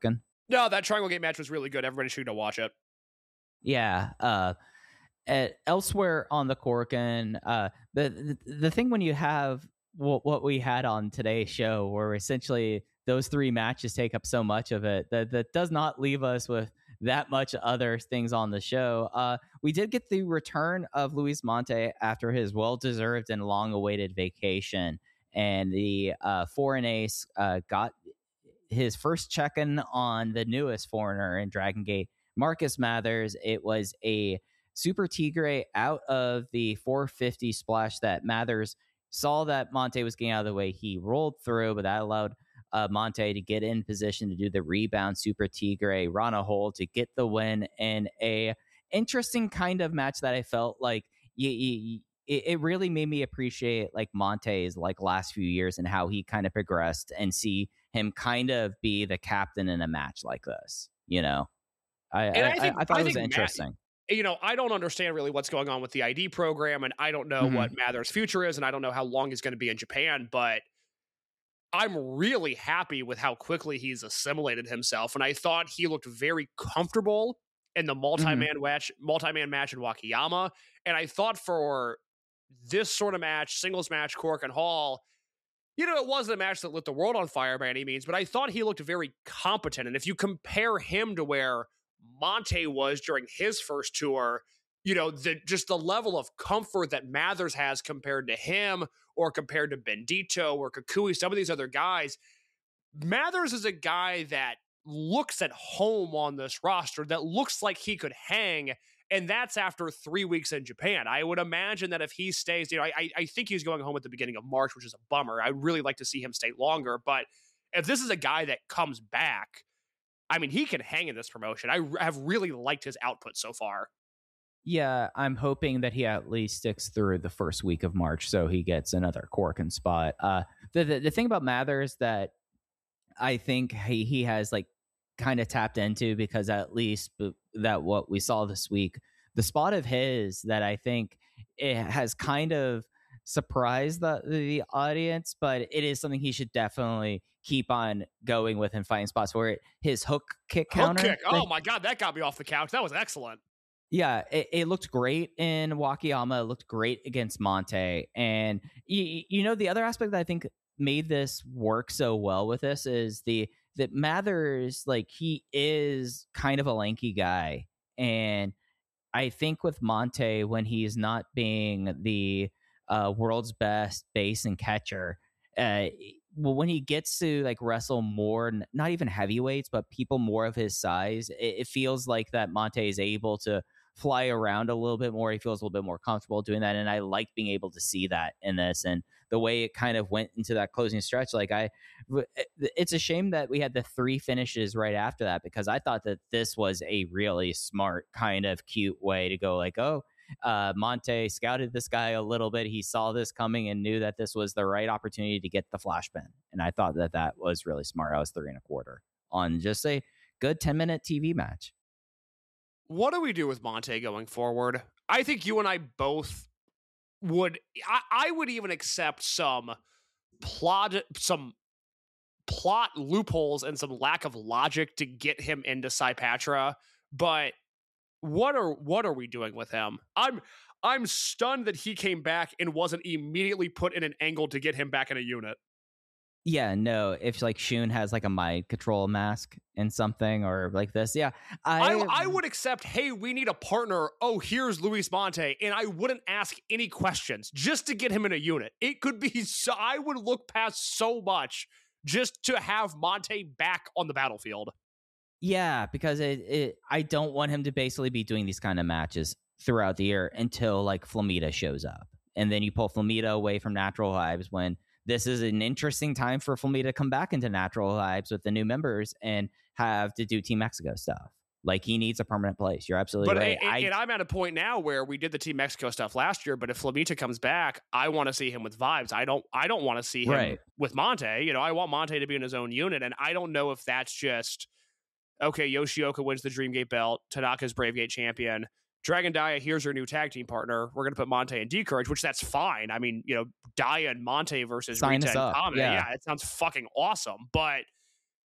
No, that Triangle Gate match was really good. Everybody should go watch it. Yeah. Uh, at, elsewhere on the Korakuen, uh, the, the the thing when you have what, what we had on today's show, where essentially those three matches take up so much of it, that that does not leave us with that much other things on the show. Uh, we did get the return of Luis Mante after his well-deserved and long-awaited vacation, and the uh, foreign ace uh, got his first check-in on the newest foreigner in Dragon Gate, Marcus Mathers. It was a Super Tigre out of the four fifty splash that Mathers saw that Mante was getting out of the way. He rolled through, but that allowed uh, Mante to get in position to do the rebound Super Tigre, Rana hold to get the win in a interesting kind of match that I felt like you, you, it, it really made me appreciate like Monte's like last few years and how he kind of progressed, and see him kind of be the captain in a match like this. You know, I I, I, think, I thought I it was interesting. Matt, you know, I don't understand really what's going on with the I D program, and I don't know mm-hmm. what Mathers' future is, and I don't know how long he's going to be in Japan, but I'm really happy with how quickly he's assimilated himself, and I thought he looked very comfortable in the multi-man mm-hmm. match, multi-man match in Wakayama, and I thought for this sort of match, singles match, Korakuen Hall, you know, it wasn't a match that lit the world on fire by any means, but I thought he looked very competent, and if you compare him to where Mante was during his first tour, you know, the just the level of comfort that Mathers has compared to him, or compared to Bendito or Kukui, some of these other guys. Mathers is a guy that looks at home on this roster, that looks like he could hang, and that's after three weeks in Japan. I would imagine that if he stays, you know, I, I think he's going home at the beginning of March, which is a bummer. I'd really like to see him stay longer, but if this is a guy that comes back, I mean, he can hang in this promotion. I have really liked his output so far. Yeah, I'm hoping that he at least sticks through the first week of March so he gets another Korakuen spot. Uh, the, the the thing about Mathers that I think he, he has like kind of tapped into, because at least that what we saw this week, the spot of his that I think it has kind of surprised the the audience, but it is something he should definitely keep on going with and finding spots where it, his hook kick counter. Hook kick. Oh my God, that got me off the couch. That was excellent. Yeah, it, it looked great in Wakayama. It looked great against Mante. And, you, you know, the other aspect that I think made this work so well with this is the that Mathers, like, he is kind of a lanky guy. And I think with Mante, when he's not being the uh, world's best base and catcher, uh, well, when he gets to like wrestle more, not even heavyweights, but people more of his size, it, it feels like that Mante is able to fly around a little bit more. He feels a little bit more comfortable doing that, and I like being able to see that in this, and the way it kind of went into that closing stretch. Like I, it's a shame that we had the three finishes right after that, because I thought that this was a really smart kind of cute way to go. Like, oh, uh, Mante scouted this guy a little bit. He saw this coming and knew that this was the right opportunity to get the flash pin, and I thought that that was really smart. I was three and a quarter on just a good ten minute T V match. What do we do with Mante going forward? I think you and I both would. I, I would even accept some plot, some plot loopholes and some lack of logic to get him into Saipatra. But what are what are we doing with him? I'm I'm stunned that he came back and wasn't immediately put in an angle to get him back in a unit. Yeah, no, if like Shun has like a mind control mask and something or like this, yeah. I, I I would accept, hey, we need a partner. Oh, here's Luis Mante. And I wouldn't ask any questions just to get him in a unit. It could be so, I would look past so much just to have Mante back on the battlefield. Yeah, because it, it I don't want him to basically be doing these kind of matches throughout the year until like Flamita shows up. And then you pull Flamita away from Natural Vibes when this is an interesting time for Flamita to come back into Natural Vibes with the new members and have to do Team Mexico stuff. Like, he needs a permanent place. You're absolutely but right. And, I, and I'm at a point now where we did the Team Mexico stuff last year, but if Flamita comes back, I want to see him with Vibes. I don't I don't want to see him right. with Mante. You know, I want Mante to be in his own unit, and I don't know if that's just, okay, Yoshioka wins the Dreamgate belt, Tanaka's Bravegate champion, Dragon Dia, here's your new tag team partner. We're going to put Mante and D-Courage, which that's fine. I mean, you know, Dia and Mante versus Sign Rita us and up. Kamina. Yeah. yeah, it sounds fucking awesome. But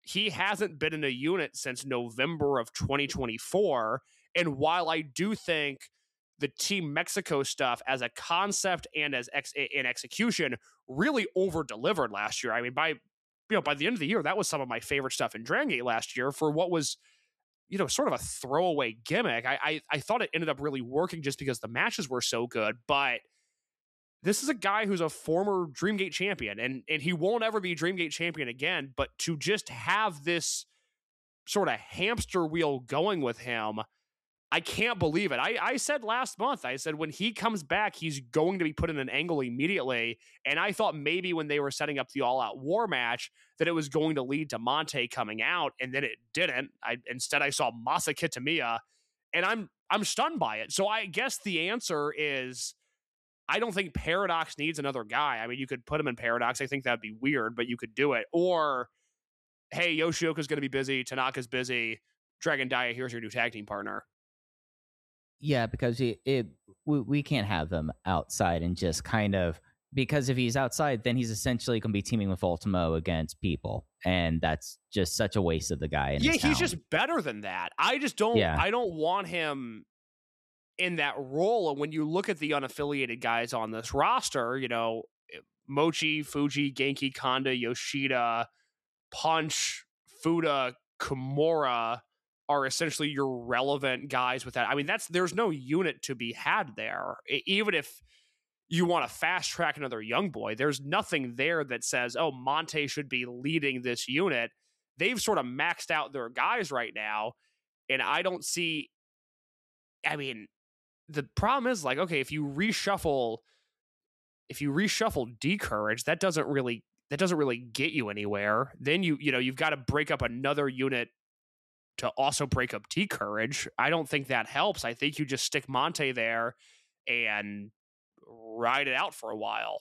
he hasn't been in a unit since November of twenty twenty-four. And while I do think the Team Mexico stuff as a concept and as ex- in execution really over-delivered last year. I mean, by you know by the end of the year, that was some of my favorite stuff in Dragon Gate last year for what was, you know, sort of a throwaway gimmick. I, I I thought it ended up really working just because the matches were so good. But this is a guy who's a former Dreamgate champion, and and he won't ever be Dreamgate champion again. But to just have this sort of hamster wheel going with him, I can't believe it. I, I said last month, I said when he comes back, he's going to be put in an angle immediately. And I thought maybe when they were setting up the all-out war match that it was going to lead to Monte coming out, and then it didn't. I instead I saw Masa Kitamiya, and I'm I'm stunned by it. So I guess the answer is I don't think Paradox needs another guy. I mean, you could put him in Paradox. I think that'd be weird, but you could do it. Or, hey, Yoshioka's going to be busy. Tanaka's busy. Dragon Dia, here's your new tag team partner. Yeah, because it, it we, we can't have them outside and just kind of, because if he's outside, then he's essentially going to be teaming with Ultimo against people, and that's just such a waste of the guy. And yeah, his he's talent. just better than that. I just don't. Yeah. I don't want him in that role. And when you look at the unaffiliated guys on this roster, you know, Mochi, Fuji, Genki, Kanda, Yoshida, Punch, Fuda, Kimura are essentially your relevant guys with that. I mean, that's there's no unit to be had there. Even if you want to fast track another young boy, there's nothing there that says, oh, Monte should be leading this unit. They've sort of maxed out their guys right now. And I don't see, I mean, the problem is like, okay, if you reshuffle, if you reshuffle Decourage, that doesn't really, that doesn't really get you anywhere. Then you, you know, you've got to break up another unit to also break up Decourage. I don't think that helps. I think you just stick Monte there and ride it out for a while.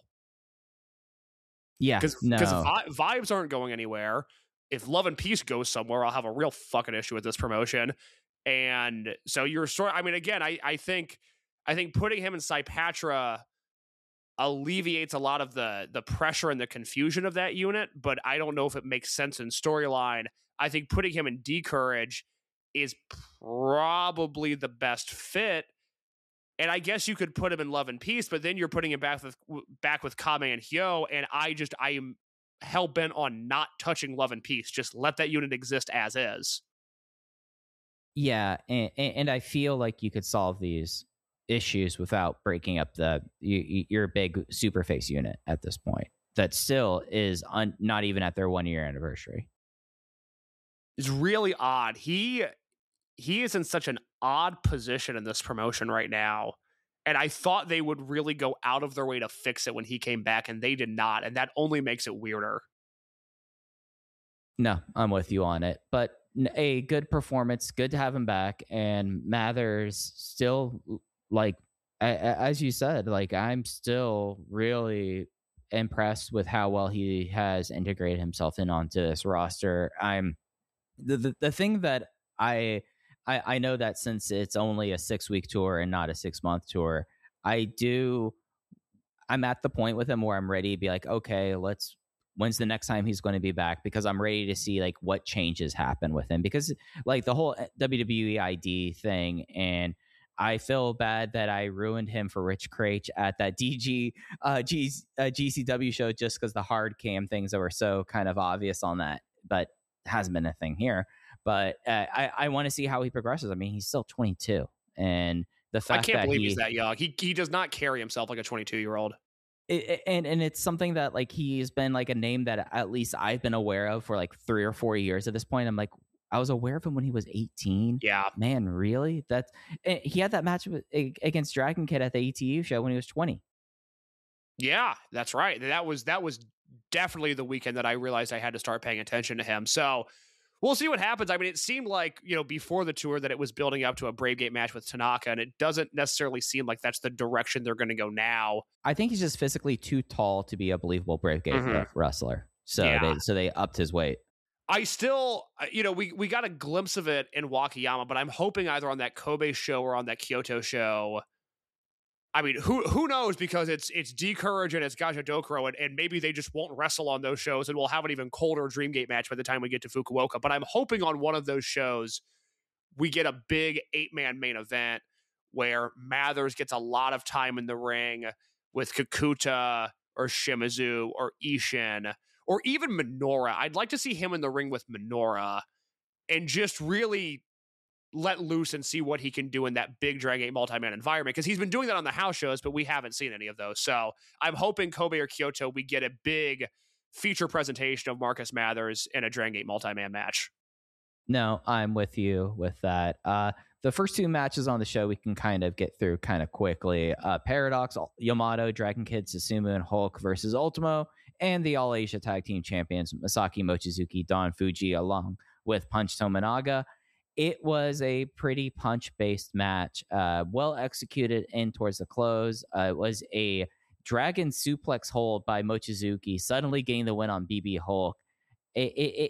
Yeah, because no. vi- vibes aren't going anywhere. If Love and Peace goes somewhere, I'll have a real fucking issue with this promotion. And so you're sort. I mean, again, I I think I think putting him in Saipatra alleviates a lot of the the pressure and the confusion of that unit, but I don't know if it makes sense in storyline. I think putting him in Decourage is probably the best fit. And I guess you could put him in Love and Peace, but then you're putting him back with back with Kame and Hyo, and I just I am hell bent on not touching Love and Peace. Just let that unit exist as is. Yeah, and, and I feel like you could solve these issues without breaking up the you, your big superface unit at this point. That still is un, not even at their one year anniversary. It's really odd. He he is in such an odd position in this promotion right now. And I thought they would really go out of their way to fix it when he came back, and they did not. And that only makes it weirder. No, I'm with you on it. But a good performance, good to have him back. And Mathers still, like, as you said, like, I'm still really impressed with how well he has integrated himself in onto this roster. I'm the the, the thing that I, I I know that since it's only a six week tour and not a six month tour, I do I'm at the point with him where I'm ready to be like, okay, let's when's the next time he's going to be back, because I'm ready to see like what changes happen with him, because like the whole W W E I D thing, and I feel bad that I ruined him for Rich Craich at that D G uh, G, uh, G C W show just because the hard cam things that were so kind of obvious on that, but hasn't been a thing here. But uh, I, I want to see how he progresses. I mean, he's still twenty-two, and the fact I can't that believe he, he's that young. He he does not carry himself like a twenty-two year old. It, and and it's something that like he's been like a name that at least I've been aware of for like three or four years at this point. I'm like, I was aware of him when he was eighteen. Yeah, man, really? That's he had that match with, against Dragon Kid at the E T U show when he was twenty. Yeah, that's right. That was that was definitely the weekend that I realized I had to start paying attention to him. So we'll see what happens. I mean, it seemed like, you know, before the tour that it was building up to a Brave Gate match with Tanaka, and it doesn't necessarily seem like that's the direction they're going to go now. I think he's just physically too tall to be a believable Brave Gate mm-hmm. wrestler. So yeah. they so they upped his weight. I still, you know, we, we got a glimpse of it in Wakayama, but I'm hoping either on that Kobe show or on that Kyoto show, I mean, who who knows? Because it's it's D-Courage and it's Gaja Dokuro, and, and maybe they just won't wrestle on those shows, and we'll have an even colder Dreamgate match by the time we get to Fukuoka. But I'm hoping on one of those shows we get a big eight-man main event where Mathers gets a lot of time in the ring with Kakuta or Shimizu or Ishin or even Minoura. I'd like to see him in the ring with Minoura and just really let loose and see what he can do in that big Dragon Gate multi-man environment, because he's been doing that on the house shows, but we haven't seen any of those. So I'm hoping Kobe or Kyoto, we get a big feature presentation of Marcus Mathers in a Dragon Gate multi-man match. No, I'm with you with that. Uh, the first two matches on the show we can kind of get through kind of quickly. Uh, Paradox, Yamato, Dragon Kid, Susumu, and Hulk versus Ultimo, and the All Asia Tag Team Champions, Masaki Mochizuki, Don Fuji, along with Punch Tominaga. It was a pretty punch-based match, uh, well executed in towards the close. Uh, it was a dragon suplex hold by Mochizuki, suddenly getting the win on B B Hulk. It, it, it,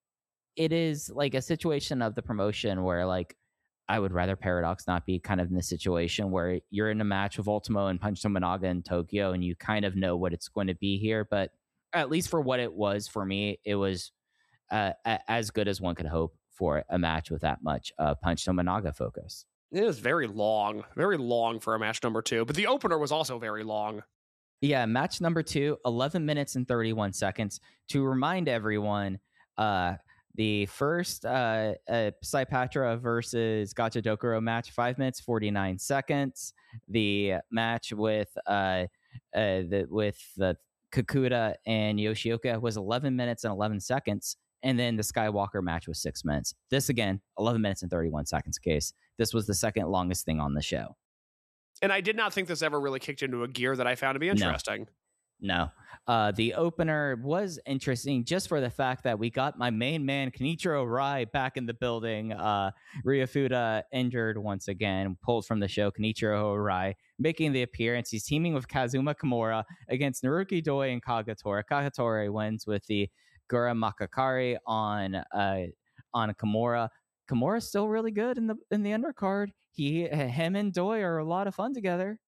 it is like a situation of the promotion where, like, I would rather Paradox not be kind of in the situation where you're in a match with Ultimo and Punch Tominaga in Tokyo, and you kind of know what it's going to be here. But at least for what it was for me, it was uh, a- as good as one could hope for a match with that much uh, Punch Tominaga focus. It was very long, very long for a match number two, but the opener was also very long. Yeah, match number two, eleven minutes and thirty-one seconds. To remind everyone, uh, the first uh, uh, Saipatra versus Gacha Dokuro match, five minutes, forty-nine seconds. The match with uh, uh, the, with the Kakuta and Yoshioka was eleven minutes and eleven seconds. And then the Skywalker match was six minutes. This, again, eleven minutes and thirty-one seconds case. This was the second longest thing on the show. And I did not think this ever really kicked into a gear that I found to be interesting. No. no. Uh, the opener was interesting just for the fact that we got my main man, Kenichiro Rai, back in the building. Uh, Ryofuda injured once again, pulled from the show. Kenichiro Rai making the appearance. He's teaming with Kazuma Kimura against Naruki Doi and Kagetora. Kagetora wins with the Gura Makakari on uh, on Kimura. Kimura's still really good in the in the undercard. He, him, and Doi are a lot of fun together.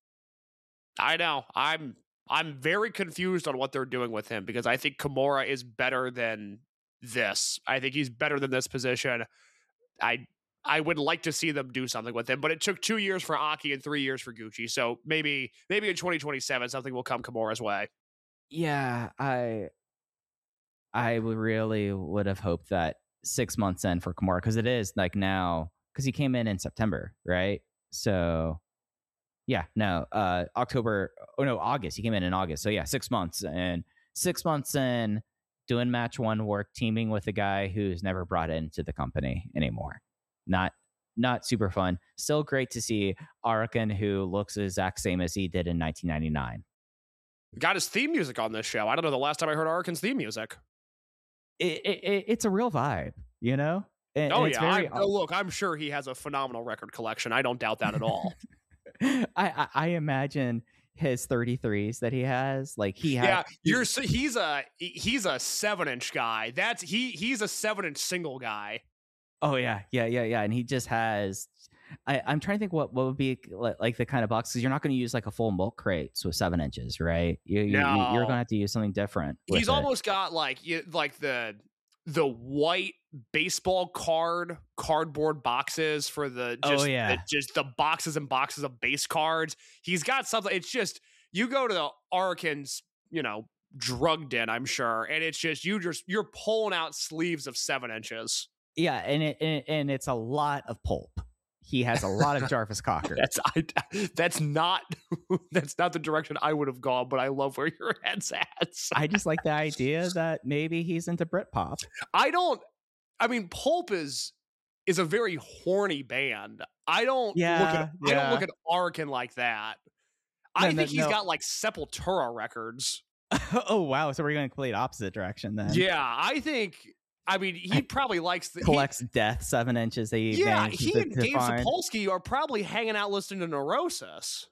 I know. I'm I'm very confused on what they're doing with him, because I think Kimura is better than this. I think he's better than this position. I I would like to see them do something with him, but it took two years for Aki and three years for Gucci. So maybe maybe in twenty twenty-seven something will come Kimura's way. Yeah, I. I really would have hoped that six months in for Kimura, because it is like now, because he came in in September, right? So, yeah, no, uh, October, oh no, August. He came in in August. So, yeah, six months. And six months in, doing match one work, teaming with a guy who's never brought into the company anymore. Not not super fun. Still great to see Arakan, who looks the exact same as he did in nineteen ninety-nine. Got his theme music on this show. I don't know the last time I heard Arakan's theme music. It, it, it's a real vibe, you know? And, oh, and yeah. Very, I, oh, look, I'm sure he has a phenomenal record collection. I don't doubt that at all. I, I, I imagine his thirty-threes that he has. Like he has. Yeah, you're he's a he's a seven inch guy. That's he he's a seven inch single guy. Oh yeah, yeah, yeah, yeah. And he just has. I, I'm trying to think what, what would be like the kind of box, because you're not going to use like a full milk crate, so seven inches, right? You, you, no. You're going to have to use something different. He's it. almost got like you, like the the white baseball card cardboard boxes for the just oh, yeah. the, just the boxes and boxes of base cards. He's got something. It's just you go to the Arakan's, you know, drug den, I'm sure, and it's just you just you're pulling out sleeves of seven inches. Yeah, and it and, and it's a lot of pulp. He has a lot of Jarvis Cocker. That's I, that's not that's not the direction I would have gone, but I love where your head's at. I just like the idea that maybe he's into Britpop. I don't. I mean, Pulp is is a very horny band. I don't yeah, look at yeah. I don't look at Arakan like that. No, I no, think he's no. got like Sepultura records. Oh wow! So we're going to complete opposite direction then. Yeah, I think. I mean, he probably likes the collects he, death seven inches. That he yeah, he to, and to Dave find. Sapolsky are probably hanging out listening to Neurosis.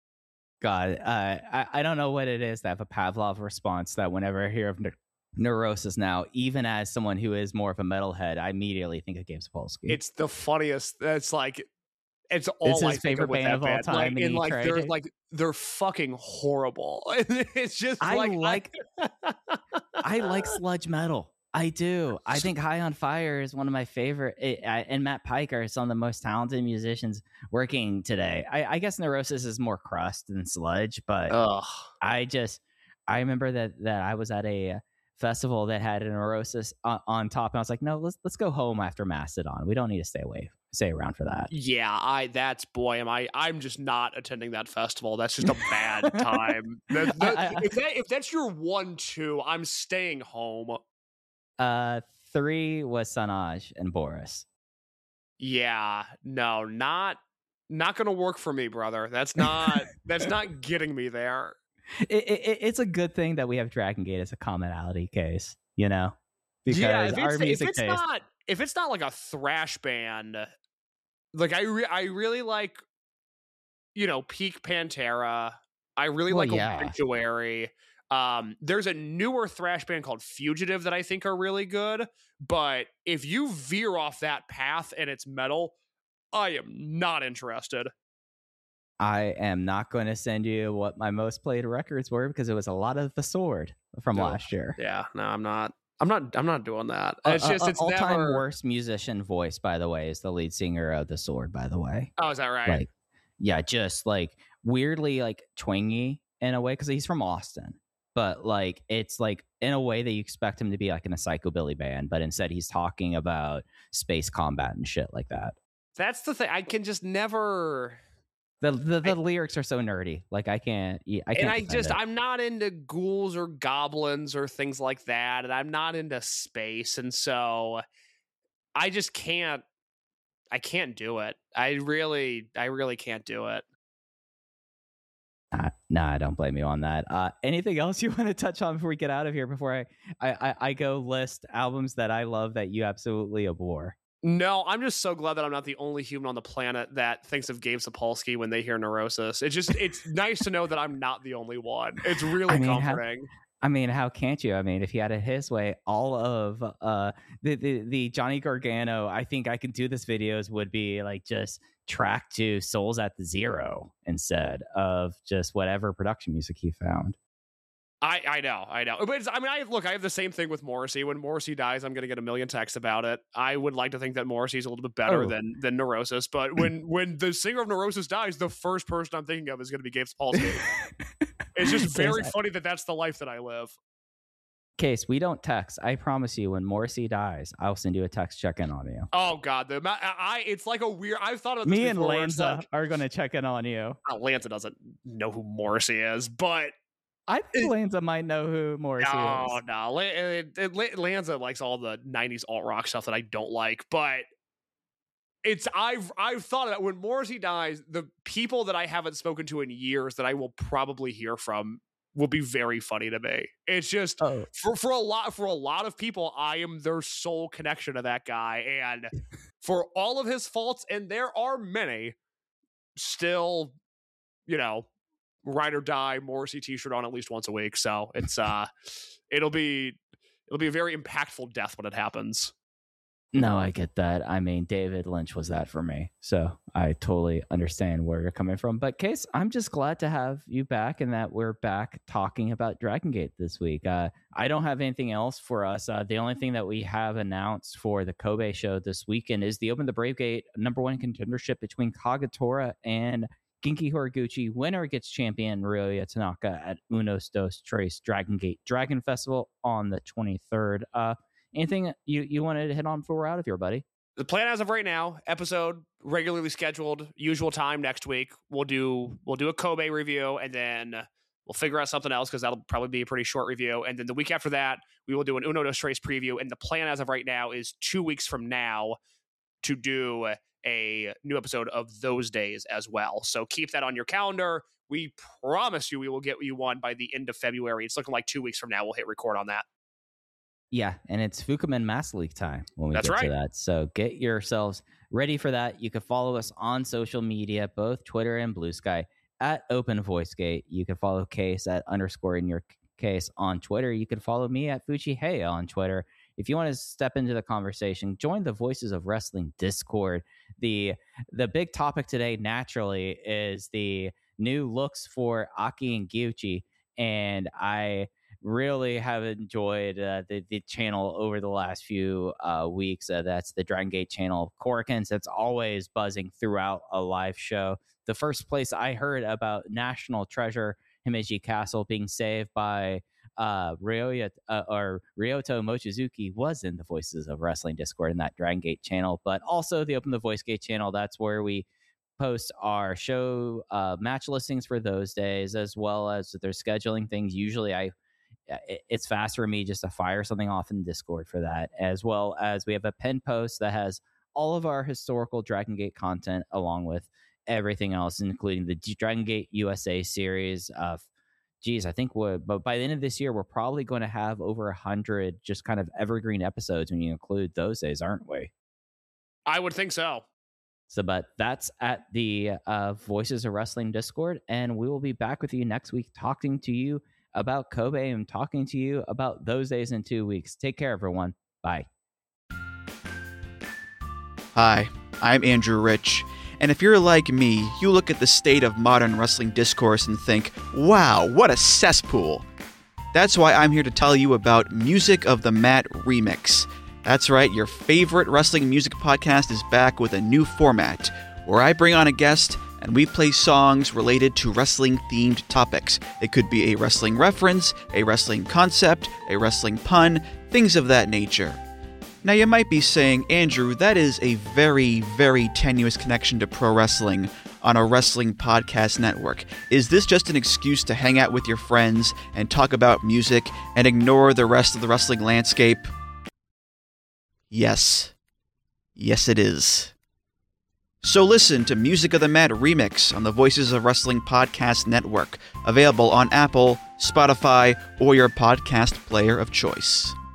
God, uh, I I don't know what it is to have a Pavlov response that whenever I hear of ne- Neurosis now, even as someone who is more of a metalhead, I immediately think of Gabe Sapolsky. It's the funniest. It's like It's all It's his I think favorite of with band that of all band. time, Like, and and he like tried they're it. like they're fucking horrible. It's just I like like I, I like sludge metal. I do. I think High on Fire is one of my favorite, it, I, and Matt Pike are some of the most talented musicians working today. I, I guess Neurosis is more crust than sludge, but Ugh. I just I remember that that I was at a festival that had a Neurosis on, on top, and I was like, no, let's let's go home after Mastodon. We don't need to stay away, stay around for that. Yeah, I that's boy, am I I'm just not attending that festival. That's just a bad time. That, that, I- I- if that if that's your one two, I'm staying home. Uh, three was Sanaj and Boris. Yeah, no, not not gonna work for me, brother. That's not that's not getting me there. It, it, it's a good thing that we have Dragon Gate as a commonality case, you know, because yeah, if our it's, music if it's taste. not if it's not like a thrash band, like I re- I really like, you know, Peak Pantera. I really Well, like yeah. Obituary. Um, there's a newer thrash band called Fugitive that I think are really good. But if you veer off that path and it's metal, I am not interested. I am not going to send you what my most played records were because it was a lot of The Sword from No. last year. Yeah, no, I'm not. I'm not. I'm not doing that. Uh, It's just uh, it's all-time never. worst musician voice, by the way, is the lead singer of The Sword. By the way, Oh, is that right? like, yeah, just like weirdly like twingy in a way because he's from Austin, but like it's like in a way that you expect him to be like in a psychobilly band, but instead he's talking about space combat and shit like that. That's the thing. I can just never. The the, the I- lyrics are so nerdy. Like I can't. I can't. and I defend just it. I'm not into ghouls or goblins or things like that, and I'm not into space, and so I just can't. I can't do it. I really, I really can't do it. Uh, nah, I don't blame you on that. Uh, anything else you want to touch on before we get out of here? Before I, I, I, I go list albums that I love that you absolutely abhor. No, I'm just so glad that I'm not the only human on the planet that thinks of Gabe Sapolsky when they hear Neurosis. It's just, it's nice to know that I'm not the only one. It's really I mean, how- comforting. I mean, how can't you? I mean, if he had it his way, all of uh, the, the the Johnny Gargano, I think I can do this videos would be like just tracked to Souls at the Zero instead of just whatever production music he found. I, I know, I know. But it's, I mean, I look, I have the same thing with Morrissey. When Morrissey dies, I'm going to get a million texts about it. I would like to think that Morrissey's a little bit better Oh. than than Neurosis. But when when the singer of Neurosis dies, the first person I'm thinking of is going to be Gabe Sapolsky. It's just very Says- funny that that's the life that I live. Case, we don't text. I promise you, when Morrissey dies, I'll send you a text check in on you. Oh God, the amount- I, I it's like a weird. I've thought about this Me and before where it's Lanza like, are going to check in on you. uh, Lanza doesn't know who Morrissey is, but I think Lanza might know who Morrissey no, is. no, La- it, it, La- Lanza likes all the nineties alt rock stuff that I don't like, but. It's I've I've thought that when Morrissey dies, the people that I haven't spoken to in years that I will probably hear from will be very funny to me. It's just Oh, for for a lot for a lot of people, I am their sole connection to that guy, and for all of his faults, and there are many, still, you know, ride or die Morrissey t-shirt on at least once a week. So it's uh, it'll be it'll be a very impactful death when it happens. no, I get that. I mean, David Lynch was that for me. So I totally understand where you're coming from. But Case, I'm just glad to have you back and that we're back talking about Dragon Gate this week. Uh, I don't have anything else for us. Uh, the only thing that we have announced for the Kobe show this weekend is the Open the Brave Gate number one contendership between Kagetora and Genki Horiguchi. Winner gets champion Ryoya Tanaka at Unos Dos Tres Dragon Gate Dragon Festival on the twenty-third. Uh, Anything you, you wanted to hit on before we're out of here, buddy? The plan as of right now, episode regularly scheduled, usual time next week. We'll do we'll do a Kobe review, and then we'll figure out something else because that'll probably be a pretty short review. And then the week after that, we will do an Uno Dos Tres preview. And the plan as of right now is two weeks from now to do a new episode of those days as well. So keep that on your calendar. We promise you we will get you one by the end of February. It's looking like two weeks from now we'll hit record on that. Yeah, and it's Fukumen Mass League time when we That's get right. to that. So get yourselves ready for that. You can follow us on social media, both Twitter and Blue Sky, at Open Voice Gate. You can follow Case at underscore in your case on Twitter. You can follow me at Fuchi Hey on Twitter. if you want to step into the conversation, join the Voices of Wrestling Discord. The the big topic today, naturally, is the new looks for Aki and Gyuchi, and I really have enjoyed uh, the, the channel over the last few uh, weeks. Uh, that's the Dragon Gate channel, Korkins. It's always buzzing throughout a live show. The first place I heard about National Treasure Himeji Castle being saved by uh, Ryoya, uh, or Ryoto Mochizuki was in the Voices of Wrestling Discord in that Dragon Gate channel, but also the Open the Voice Gate channel. That's where we post our show uh, match listings for those days, as well as their scheduling things. Usually I it's fast for me just to fire something off in Discord for that, as well as we have a pinned post that has all of our historical Dragon Gate content along with everything else, including the Dragon Gate U S A series. Of, geez, I think we're, but by the end of this year, we're probably going to have over a hundred just kind of evergreen episodes when you include those days, aren't we? I would think so. So, but that's at the uh, Voices of Wrestling Discord, and we will be back with you next week talking to you about Kobe and talking to you about those days in two weeks. Take care, everyone. Bye. Hi, I'm Andrew Rich, and if you're like me, you look at the state of modern wrestling discourse and think, wow, what a cesspool. That's why I'm here to tell you about Music of the Mat Remix. That's right, your favorite wrestling music podcast is back with a new format, where I bring on a guest and we play songs related to wrestling-themed topics. It could be a wrestling reference, a wrestling concept, a wrestling pun, things of that nature. Now you might be saying, Andrew, that is a very, very tenuous connection to pro wrestling on a wrestling podcast network. Is this just an excuse to hang out with your friends and talk about music and ignore the rest of the wrestling landscape? Yes. Yes, it is. So listen to Music of the Mat Remix on the Voices of Wrestling Podcast Network, available on Apple, Spotify, or your podcast player of choice.